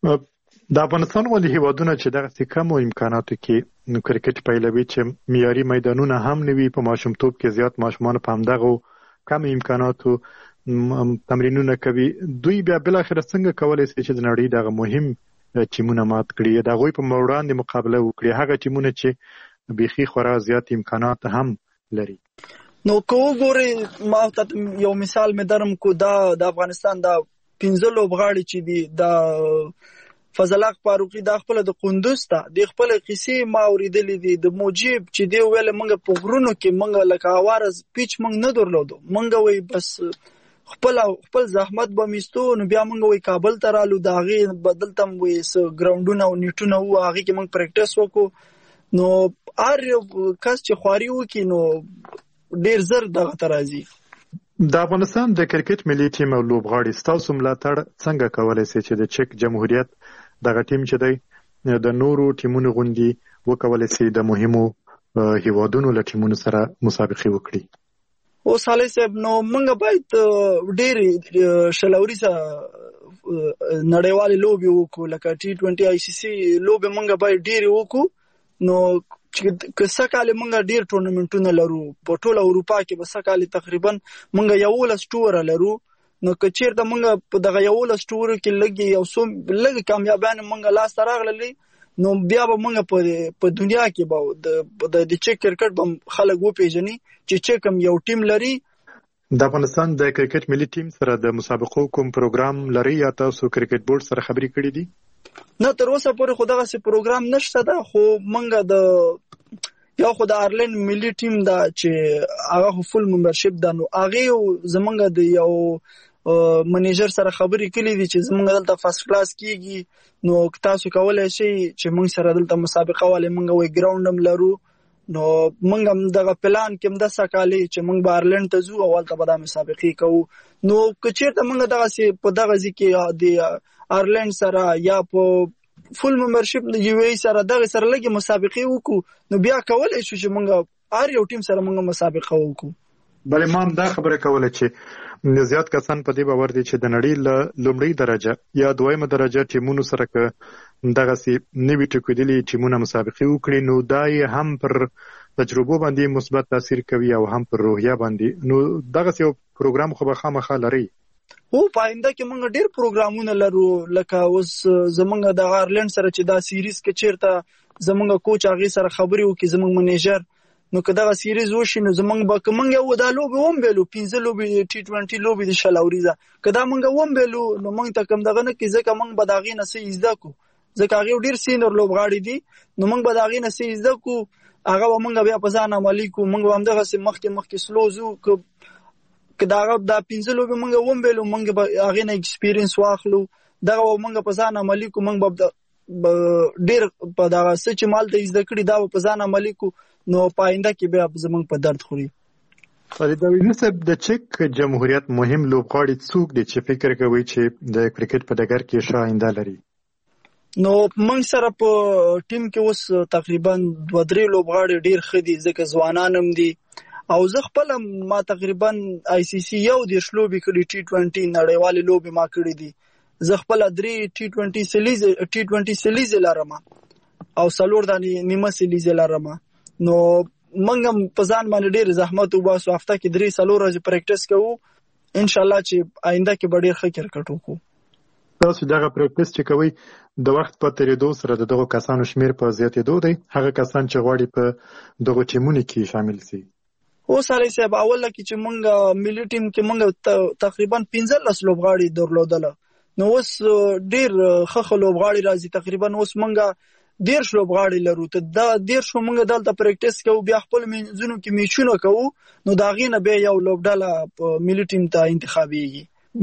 S: د افغانستان ولې هیوادونه چې دغه کم امکاناتو کې نو کرکټ پیلوي چې معیاري میدانونه هم نوي په ماشومتوب کې زیات ماشومان په همدغه کم امکاناتو تمرینونه کوي دوی بیا بل اخر څنګه کولای شي چې د نړۍ دغه مهم ټیمونه مات کړي دا غوي په وړاندې مقابله وکړي هغه ټیمونه چې بيخي خورا زیات امکانات هم لري
T: نو کو ګوري ما ته یو مثال مې درم کو دا د افغانستان دا پنځه لوبغاړي چې دي دا فضل حق فاروقي دا خپل د قندوز ته د خپل قصې ما اوریدلې دي د موجب چې دی ویل منګه په غرونو کې منګه لکه اوارز پیچ منګ نه درلودو منګه وای بس خپل خپل زحمت به میستو نو بیا منګه وای کابل ته رالو دا غي بدلتم وای س ګراوندونه او نیټونه و هغه کې منګ پریکټیس وکړو نو ار کس چې خواري وکي نو ډیر زر دغه ترازی
S: د افغانستان د کرکټ ملي ټیم او لوبغاړي ستاسو ملاتړ څنګه کولای شي چې د چک جمهوریت دغه ټیم چې دی د نورو ټیمونو غوندي وکولای شي د مهمو هیوادونو له ټیمونو سره مسابقه وکړي
T: او صالح صاحب نو موږ باید ډېر شلوري سره نړیوالې لوبي وکړو لکه ټي ټوئنټي آی سی سی لوبي موږ باید ډېر وکړو نو که سکهاله موږ ډیر ټورنمنټونه لرو په ټوله اروپا کې به سکهاله تقریبا موږ یو لس ټور لرو نو که چیرته موږ په دغه یو لس ټور کې لګي یو سو لګي کامیابانه موږ لاس راغلي نو بیا به موږ په په دنیا کې به د د چک کرکټ به خلک و پیژني چې چکم یو ټیم لري
S: د افغانستان د کرکټ ملي ټیم سره د مسابقو کوم پروګرام لري یا تاسو کرکټ بورډ سره خبرې کړې دي؟
T: نه تر اوسه پورې خو دغه سي پروګرام نشته ده، خو منګه د یو خو د آیرلند ملي ټیم دا چې هغه فول ممبرشپ ده، نو هغه زمونږ د یو منیجر سره خبرې کړې دي چې زمونږ دلته فرست کلاس کیږي، نو تاسو کولای شئ چې موږ سره دلته مسابقه والے موږ وی ګراوند هم لرو، نو موږ هم دغه پلان کې هم د سکالي چې موږ به آیرلند ته ځو او هلته به دا مسابقې کوو. نو که چېرته موږ دغسې په دغه ځای کې د آیرلند سره یا په فول ممبرشپ د یو ای سره دغه سره لږې مسابقې وکړو، نو بیا کولی شو چې موږ هر یو ټیم سره موږ مسابقه وکړو.
S: بلې ما هم دا خبره کوله چې زیات کسان په دې باور دي چې د نړۍ له لومړۍ درجه یا دویمه درجه ټیمونو سره که دغسې نوي ټوکېدلي ټیمونه مسابقې وکړي، نو دا یې هم پر تجربو باندې مثبت تاثیر کوي او هم پر روحیه باندې. نو دغسې یو پروګرام خو به خامخا لري.
T: هو په آینده کې موږ ډېر پروګرامونه لرو، لکه اوس زموږ د آیرلند سره چې دا سیریز کې چېرته زموږ کوچ هغې سره خبرې وکړي زموږ منیجر، نو که دغه سیریز وشي نو زموږ به که موږ یو دا لوبې ومبیلو پنځه لوبې ټي ټوینټي لوبې د شل اوریزه که دا موږ ومبیلو نو موږ ته کوم دغه نه کړي، ځکه موږ به د هغې نه څه زده کړو، ځکه هغې ډېر سینر لوبغاړي دي، نو موږ به د هغې نه څه زده کړو، هغه به موږ بیا په ځان عملي کړو، موږ به همدغسې مخکې مخکې سلو ځو. که د هغه دا پنځه لوبې موږ ومبیلو موږ به هغې نه اکسپیرینس واخلو، دغه به موږ په ځان عملي کړو، موږ به ډېر په دغه څه چې ما هلته زده کړي دا به په ځان عملي کړو، نو په آینده کې بیا زموږ په درد خوري.
S: خالد صاحب، د چک جمهوریت مهم لوبغاړي څوک دي چې فکر کوي چې د کرکټ په ډګر کې ښه آینده لري؟
T: نو موږ سره په ټیم کې اوس تقریبا دوه درې لوبغاړي ډېر ښه دي، ځکه ځوانان هم دي، او زه خپله ما تقریبا آی سی سی یو دېرش لوبې کړي، ټي ټوینټي نړیوالې لوبې ما کړي دي، زه خپله درې ټي ټوینټي سیلیزې ټي ټوینټي سیلیزې لرم او څلور دانې نیمه سیلیزې لرم. نو موږ هم په ځان باندې ډېر زحمت وباسو، هفته کې درې څلور ورځې پریکټس کوو، انشاءالله چې آینده کې به ډېر ښه کرکټ وکړو.
S: تاسو دغه پریکټس چې کوئ د وخت په تېرېدو سره د دغو کسانو شمېر په زیاتېدو دی، هغه کسان چې غواړي په دغو ټیمونو کې شامل سي؟
T: اوس علي صاحب اوله کې چې موږ ملي ټیم کې موږ تقریبا پنځلس لوبغاړي درلودله، نو اوس ډېر ښه ښه لوبغاړي راځي، تقریبا اوس موږ ډېر لوبغاړي لرو، ته دا ډېر شو موږ دلته پریکټس کوو، بیا خپل منځونو کې میچونه کوو، نو د هغې نه بیا یو لوبډله په ملي ټیم ته انتخابېږي.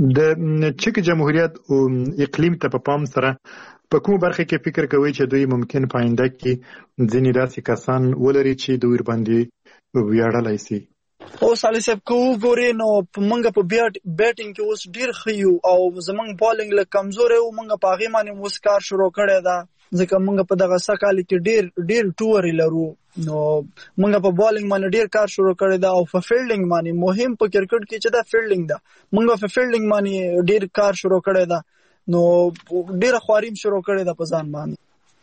S: د چک جمهوریت اقلیم ته په پام سره په کومه برخه کې فکر کوئ چې دوی ممکن په آینده کې ځینې داسې کسان ولري چې دوی ورباندې ویاړلی سي؟
T: اوس علي صاحب که وګورې نو موږ په بیټینګ کې اوس ډېر ښه یو، او زموږ بالینګ لږ کمزوری و، موږ په هغې باندې اوس کار شروع کړی ده، ځکه موږ په دغه څه کال کې ډېر ډېر ټورې لرو، نو موږ په بالینګ باندې ډېر کار شروع کړی ده، او په فیلډینګ باندې مهم په کرکټ کې چې دا فیلډینګ ده، موږ په فیلډینګ باندې ډېر کار شروع کړی ده، نو ډېره خواري هم شروع کړې ده په ځان باندې.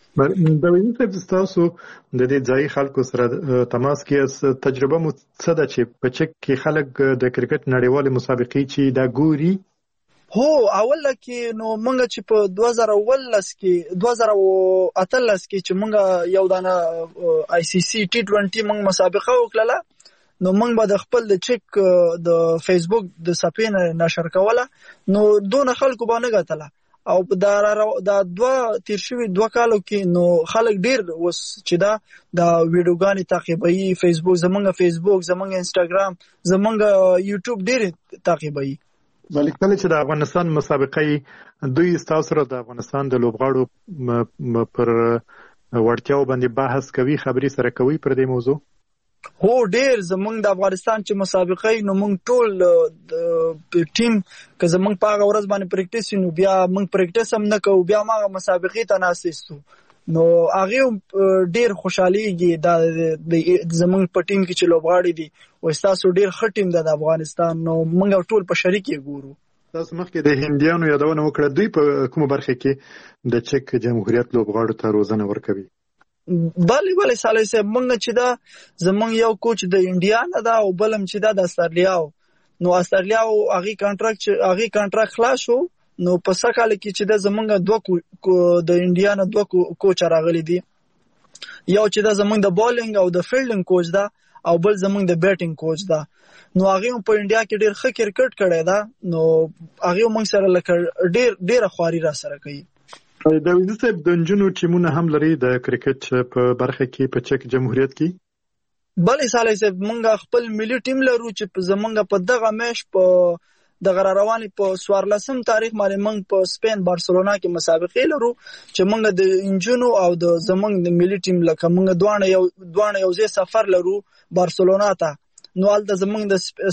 S: د ویني صاحب ستاسو د دې ځایي خلکو سره تماس کې تجربه مو څه ده چې په چک کې خلک د کرکټ نړیوالې مسابقې چې دا ګوري؟
T: هو اوله کې نو موږ چې په دوه زره اوولس کې دوه زره اتلس کې چې موږ یو دانه آی سی سی ټي ټوینټي موږ مسابقه وکړله، نو موږ به د خپل د چک د فیسبوک د صفحې نه نشر کوله، نو دونه خلکو به نه ګټله، او دا دا دوه تیر شوي دوه کالو کې نو خلک ډېر اوس چې دا د ویډیوګانې تعقیبوي، فیسبوک زمونږ فیسبوک زمونږ انسټاګرام زمونږ یوټیوب ډېر تعقیبوي.
S: ولی کله چې د افغانستان مسابقه دوی ستاسو سره د افغانستان د لوبغاړو پر وړتیاو باندې بحث کوي، خبرې سره کوي پر دې موضوع؟
T: هو ډېر زمونږ د افغانستان چې مسابقه نو موږ ټول ټیم که زمونږ په هغه ورځ باندې پریکټس وي نو بیا موږ پریکټس هم نه کوو، بیا ما هغه مسابقې ته ناستو، نو هغې ډېر خوشحالېږي دا زمونږ په ټیم کې چې لوبغاړي دي، وایي ستاسو ډېر ښه ټیم ده د افغانستان، نو موږ ټول په شریک یې ګورو.
S: تاسو مخکې د هندیانو یادونه وکړه، دوی په کومه برخه کې د چک جمهوریت لوبغاړو ته روزنه ورکوي؟
T: بله بله صالح صاحب، موږ چې دا زمونږ یو کوچ د انډیا نه ده او بل هم چې دا د استرالیا و، نو استرالیا و هغې کانټراکټ چې هغې کانټراکټ خلاص شو، نو په څه کال کې چې دا زمونږ دوه د انډیا نه دوه کوچ راغلي دي، یو چې دا زمونږ د بالینګ او د فیلډینګ کوچ دا او بل زمونږ د بیټینګ کوچ دا. نو هغه په انډیا کې ډیر ښه کرکټ کړی دا. نو هغه موږ سره لکه ډیر ډیره خواري را سره کوي.
S: دا وینځ صاحب د نجونو ټیمونه هم لري د کرکټ په برخه کې په چک جمهوریت کې.
T: بلې سالي صاحب موږ خپل ملي ټیم لرو چې زمونږ په دغه میش په د غره رواني په څوارلسم تاریخ باندې موږ په سپین بارسلونا کې مسابقې لرو چې موږ د انجونو او د زمونږ د ملي ټیم لکه موږ دوانه یو دوانه یو ځای سفر لرو بارسلونا ته. نو هلته زمونږ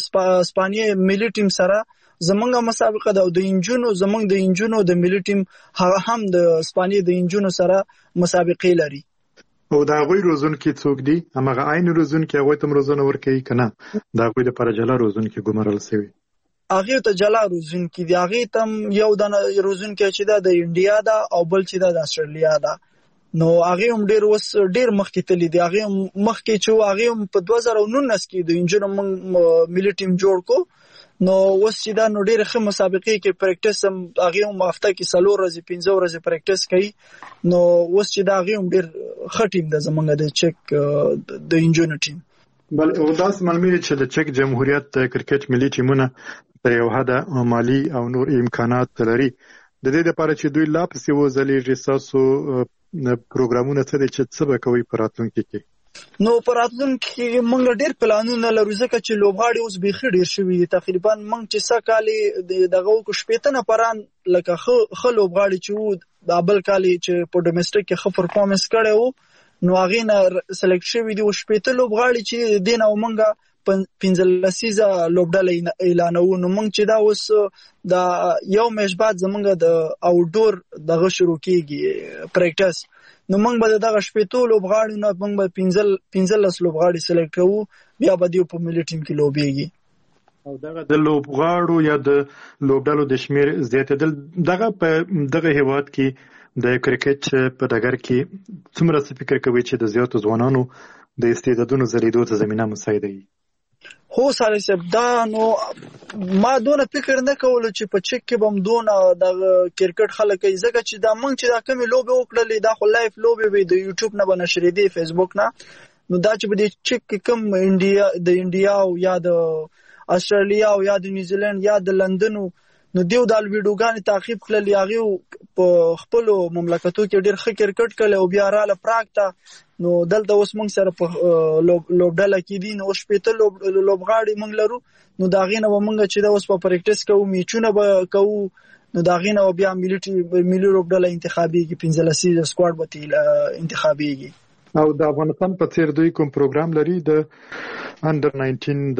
T: د اسپانیې ملي ټیم سره زمونږ مسابقه ده او د انجونو زمونږ د انجونو د ملي ټیم هغه هم د اسپانیې د انجونو سره مسابقې لري.
S: او دا غوي روزون کې څوک دي همغه عین روزون کې هغه تم روزونه ورکوي کنه دا غوي د پرجلا روزون کې ګمرل سوي
T: هغه ته جلا روزون کې دی هغه تم یو د روزون کې چې دا د انډیا دا او بل چې دا د استرالیا دا. نو هغه هم ډیر وس ډیر مخکې تللی دی هغه مخکې چې هغه په دوه زره نولس کې د انجونو ملي ټیم جوړ کو. نو وس چې دا نو ډیر ښه مسابقې کې پریکټیس هم هغه هم هفته کې څلور ورځې پنځه ورځې پریکټیس کوي. نو وس چې دا هغه هم ډیر ښه ټیم ده زمونږ د چک د انجونو ټیم.
S: بل او داس معلومه چې د چک جمهوریت کرکټ ملي ټیمونه په یو حد مالی او نور امکانات لري. د دې لپاره چې دوی لا پسې وځلې ریساسو پروګرامونه څه دي چې څه به کوي په راتلونکي کې.
T: نو په راتلونکي کې موږ ډیر پلانونه لرو ځکه چې لوبغاړي اوس بیخي ډیر شوي دي. تقریبا موږ چې څه کالي دغه کو شپېته نفران لکه ښه لوبغاړي چې وو د بل کالي چې په ډومېسټک کې ښه پرفارمنس کړی وو نو هغې نه سلیکټ شوي دي. شپېته لوبغاړي چې دې نه موږ پنځه لسیزه لوبډله اعلانوو. نو موږ چې دا اوس د یو میش بعد زمونږ د آوټډور دغه شروع کېږي پریکټس. نو موږ به دغه شپېتو لوبغاړو نه موږ به پنځلس لوبغاړي سلیکټ کوو بیا به دوی په ملي ټیم کې لوبېږي.
S: او دغه د لوبغاړو یا د لوبډلو د شمیر زیاتېدل دغه په دغه هیواد کې د کرکټ په ډګر کې څومره څه فکر کوي چې د زیاتو ځوانانو د استعدادونو زریدو ته زمینه مساعده وي؟
T: هو ساري صاحب دا نو ما دونه فکر نه کولو چې په چک کې بم دونه د کرکټ خلک کوي ځکه چې دا مونږ چې دا کمی لوبه وکړلې دا خو لایف لوبه وي د یوټیوب نه بنشرې دي فیسبوک نه. نو دا چې په دې چک کې کم انډیا د انډیا او یا د استرالیا او یا د نیوزیلند یا د لندن نو دیو د ویډیوګان تعقیب کړل هغه په خپل مملکتو کې ډیر ښه کرکټ کړل او بیا رااله پراګ ته. نو دلته اوس موږ سره په لوبډله کې دي نو شپېته لوبغاړي موږ لرو. نو دا غینه موږ چې دا اوس په پریکټیس کوو میچونه به کوو نو دا غینه بیا ملي ملي لوبډله انتخابيږي پنځه لسیزه سکواډ به انتخابيږي.
S: او د افغانستان په څیر دوی کوم پروګرام لري د انډر ناینټین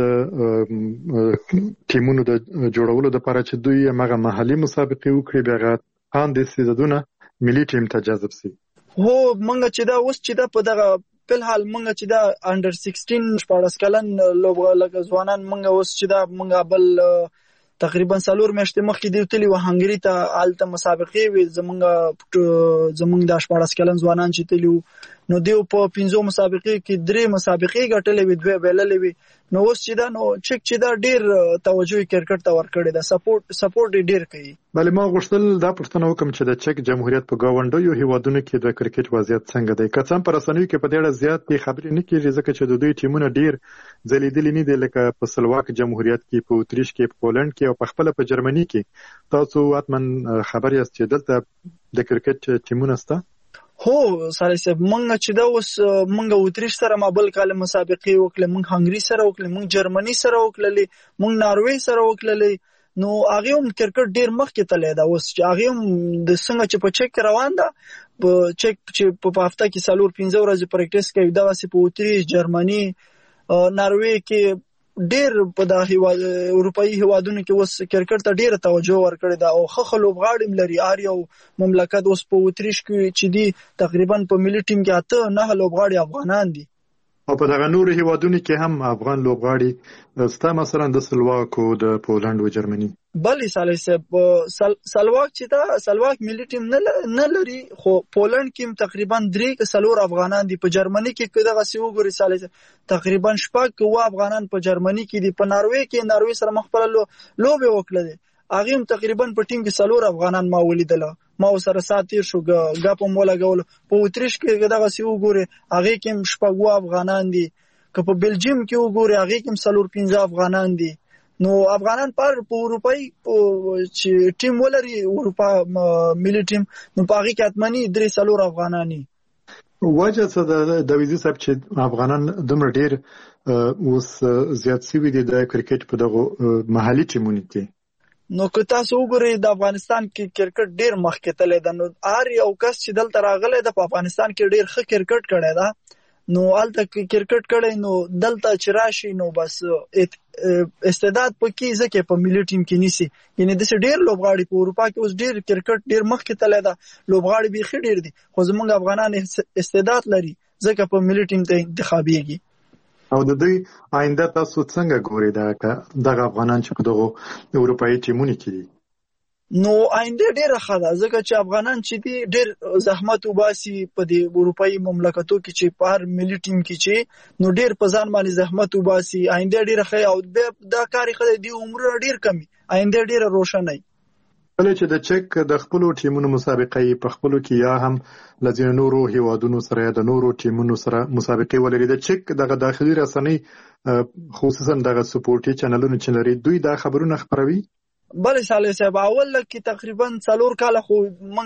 S: د ټیمونو د جوړولو لپاره چې دوی هغه محلي مسابقې وکړي بیا غاندې سیزدونه ملي ټیم ته جذب شي؟
T: هو موږ چې دا اوس چې دا په دغه په حال موږ چې دا انډر سیکسټین شپاړس کلن لوبغاړي ځوانان موږ اوس چې دا موږ بل تقریبا څلور میاشتې مخکې دی تللی و هنګري ته هلته مسابقې وي زمونږ زمونږ د شپاړس کلن ځوانان چې تللي وو نو دیو په پنځو مسابقې کې درې مسابقې ګټلې وي دوه بایللې وي. نو اوس چې دا نو چک چې دا ډیر توجه کرکټ ته ورکړی دا سپورټ سپورټ ډیر کوي.
S: بلې ما غوښتل دا پوښتنه وکم چې د چک جمهوریت په گاونډیو هیوادونو کې د کرکټ وضعیت څنګه دی؟ که څه هم په رسنیو کې په ډېره زیات خبرې نه کېږي ځکه چې د دوی ټیمونه ډیر ځلیدلي نه دي لکه په سلواک جمهوریت کې په اتریش کې په پولند کې او په خپله په جرمني کې. تاسو حتما خبر یاست چې دلته د کرکټ ټیمونه شته؟
T: هو ساري صاحب موږ چې دا اوس موږ اتریش سره ما بل کال مسابقې وکړلې موږ هنګري سره وکړلې موږ جرمني سره وکړلې موږ ناروې سره وکړلې. نو هغه هم کرکټ ډیر مخکې تللی دا اوس چې هغه هم د څنګه چې په چک روان ده په چک چې په هفته کې څلور پنځه ورځې پریکټیس کوي دغسې په اتریش جرمني ناروې کې ډیر په د هیواد اروپایي هیوادونو کې اوس کرکټ ته ډیره توجه ورکړې ده او ښه ښه لوبغاړي لري. هر یو مملکت اوس په اتریش کې چې دي تقریبا په ملي ټیم کې اته نه لوبغاړي افغانان دي
S: او په دغه نورو هیوادونو کې هم افغان لوبغاړي ستا مثلا د سلواک او د پولند او جرمني؟
T: بلې سالي صاحب سلواک چې دا سلواک ملي ټیم نه لري خو پولند کې تقریبا درې څلور افغانان دي. په جرمني کې دغسې وګوري سالي صاحب تقریبا شپږ اووه افغانان په جرمني کې دي. په ناروې کې ناروې سره مخ خپله لوبې وکړلې هغې هم تقریبا په ټیم کې څلور افغانان ما ولیدله. ما سره ساتیر شو غاپ مولا غول په اتریش کې دغه سی وګوري هغه کې شپږو افغانان دي که په بلجیم کې وګوري هغه کې سلور پنځه افغانان دي نو افغانان پر په اروپای چې ټیم ولري اروپا ملي ټیم نو په هغه کې اتمنی درې سلور افغانانی
S: وجه څه د ویزي صاحب چې افغانان دومره ډیر اوس زیات شوي دي د کرکټ په دغه محلي ټیمونو کې
T: نو که تاسو وګورئ د افغانستان کې کرکټ ډیر مخکې تللی ده نو هر یو کس چې دلته راغلی ده په افغانستان کې ډیر ښه کرکټ کړی ده نو هلته کرکټ کړی نو دلته چې راشي نو بس استعداد پکې ځکه په ملي ټیم کې نیسي یعنی داسې ډیر لوبغاړي په اروپا کې اوس ډیر کرکټ ډیر مخکې تللی ده لوبغاړي بیخي ډیر دي خو زموږ افغانان استعداد لري ځکه په ملي ټیم ته انتخابیږي
S: او د دوی آینده تاسو څنګه ګورئ دا دغه افغانان چې په دغه اروپایي ټیمونو کې دي
T: نو آینده ډیره ښه ده ځکه چې افغانان چې دي ډیر زحمت وباسي په دې اروپایي مملکتو کې چې په هر ملي ټیم کې چې نو ډیر په ځان باندې زحمت وباسي آینده ډیره ښه او دا کار یې دی عمر ډیر کمی آینده ډیره روښانه
S: کله چې د چک د خپل ټیمونو مسابقې په خپل کې یا هم لږ نورو هیوادونو سره د نورو ټیمونو سره مسابقې ولري د چک دغه داخلي رسنۍ خصوصا دغه سپورټي چینلونو چې لري دوی دا خبرونه خبروي
T: بله صالح صاحب اول کې تقریبا څلور کاله خو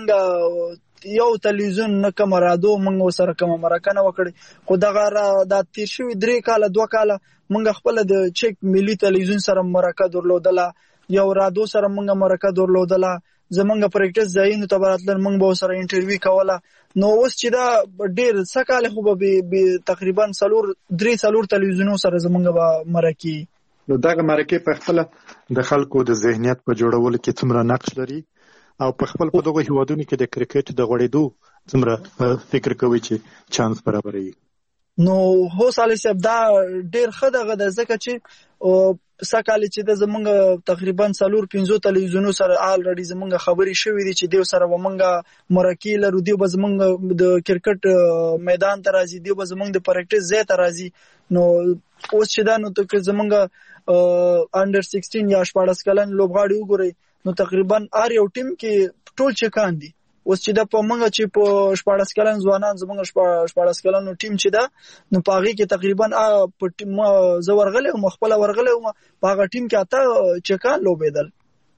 T: منګه یو تلویزیون نه کوم رادیو منګه سره کوم مرکه وکړي خو دغه د تیر شوی درې کاله دوه کاله منګه خپل د چک ملي تلویزیون سره مرکه درلودله یو رادیو سره منګه مرکه درلودله زمونږ پریکټس ځایونو ته براتل منګه به سره انټرویو کوله نو اوس چې دا ډیر سکاله خو به تقریبا څلور درې څلور تلویزیونو سره زمونږ به مرکه
S: نو دغه مرکه په خپل د خلکو د ذهنیت په جوړولو کې څومره نقش لري او په خپل په دغه هیوادونو کې د کرکټ د غوړېدو څومره فکر کوي چې چانس برابروي
T: نو هو صالح صاحب دا ډیر ښه دغه د ځکه چې سکاله چې د زمونږ تقریبا څلور پنځو تلویزیونو سره الریډي زمونږ خبرې شوې دي چې دیو سره ومنګه مرکه لرو دیو به زمونږ د کرکټ میدان ته راځي دیو به زمونږ د پریکټس ځای ته راځي نو اوس چې دا نو ته زمونږ انډر سیکسټین یا شپاړس کلن لوبغاړي وګورئ نو تقریبا هر یو ټیم کې ټول چکان دي اوس چې دا په منګه چې په شپاړس کلن ځوانان زمونږ شپاړس کلن ټیم چې دا نو په هغه کې تقریبا په ټیم زه ورغلی وم خپل ورغلی وم په هغه ټیم کې اته چکان لوبېدل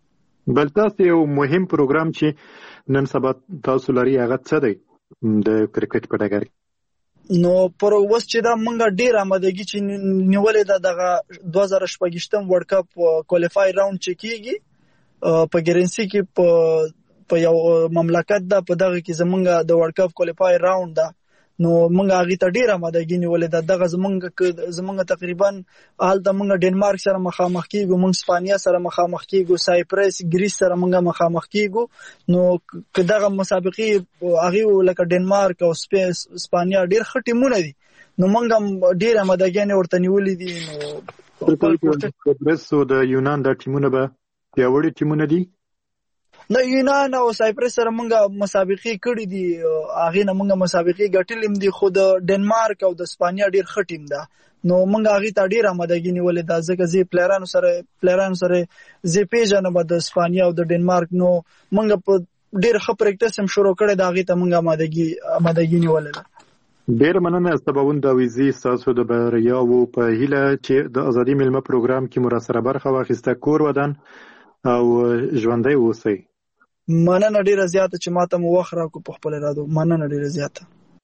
S: بل تاسو یو مهم پروګرام چې نن سبا تاسو لري هغه څه دی د کرکټ په ډګر
T: نو پر اوس چې دا منګه ډیر آمادګي چې نیولې ده دغه دوه زره شپږ ورلد کپ کوالیفای راوند چې کیږي په ګرنسي کې په په یو مملکت ده په دغه کې زمونږ د ورلد کپ کوالیفای راوند ده نو منګه هغه ته ډیر آمادګي نیولې ده دغه زمونږ زمونږ تقریبا حالت منګه ډنمارک سره مخامخ کیږو منګ اسپانیا سره مخامخ کیږو سایپرس ګریس سره منګه مخامخ کیږو نو که دغه مسابقې هغه لکه ډنمارک او اسپانیا ډیر ښه ټیمونه دي نو منګه ډیر آمادګي ورته نیولې دي نو
S: سایپرس او د یونان د ټیمونه به پیاوړي ټیمونه دي
T: نو یونان او سایپرس سره منګه مسابقې کړې دي هغه نه منګه مسابقې ګټلې دي خو د ډنمارک او د اسپانیا ډیر ښه ټیم ده نو منګه هغه ته ډیر آمادګي نیولې ده ځکه زی پلیرانو سره پلیرانو سره زی پیژنه د اسپانیا او د ډنمارک نو منګه په ډیر ښه پریکټس هم شروع کړی دا هغه ته منګه آمادګي آمادګي نیولې ده
S: ډیر مننه سباوند د ویزي تاسو د بریا او په هیله چې د ازادي ملما پروګرام کې مراسله برخه واخیسته کور ودان او ژوندۍ اوسئ
T: مننه ډیره زیاته چې ماته مو وخت راکو په خپل رادو مننه ډیره زیاته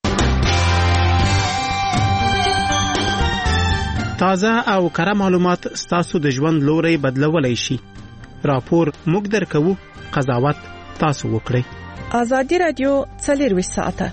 A: تازه او کره معلومات ستاسو د ژوند لوري بدلولای شي راپور موږ درکو قضاوت تاسو وکړئ
P: ازادي رادیو څلورویشت ساعته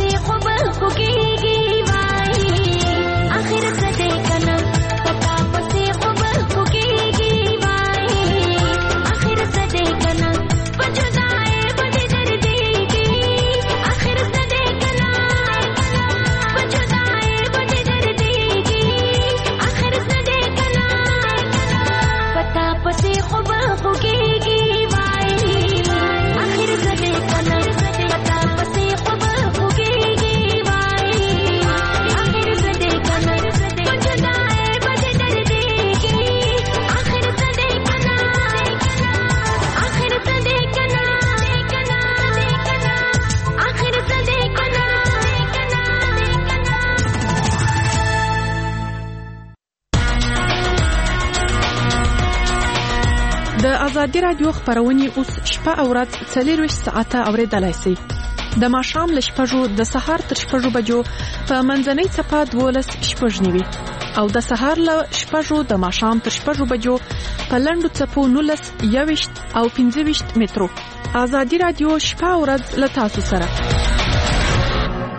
U: پسې خو به خوږېږي وایي آخر څه دی کنه پتا پسې خو به خوږېږي وایي آخر څه دی کنه په جدایۍ به دې دردېږي آخر څه دی کنه په جدایۍ به دې دردېږي آخر څه دی کنه پتا پسې خو به خوږېږي وایي آخر څه دی کنه پتا پسې خو به خوږېږي وایي آخر څه دی کنه په جدایۍ به دې دردېږي آخر څه دی کنه آخر څه دی کنه آخر څه دی کنه
P: د ازادي رادیو خبرونه اوس شپه او ورځ څلورویشت ساعته اوریدلای شئ د ماښام له شپږو د سهار تر شپږو بجو په منځنۍ څپه دولس شپږ نیوي او د سهار له شپږو د ماښام تر شپږو بجو په لنډو څپو نولس یوویشت او پنځه ویشت مترو ازادي رادیو شپه او ورځ له تاسو سره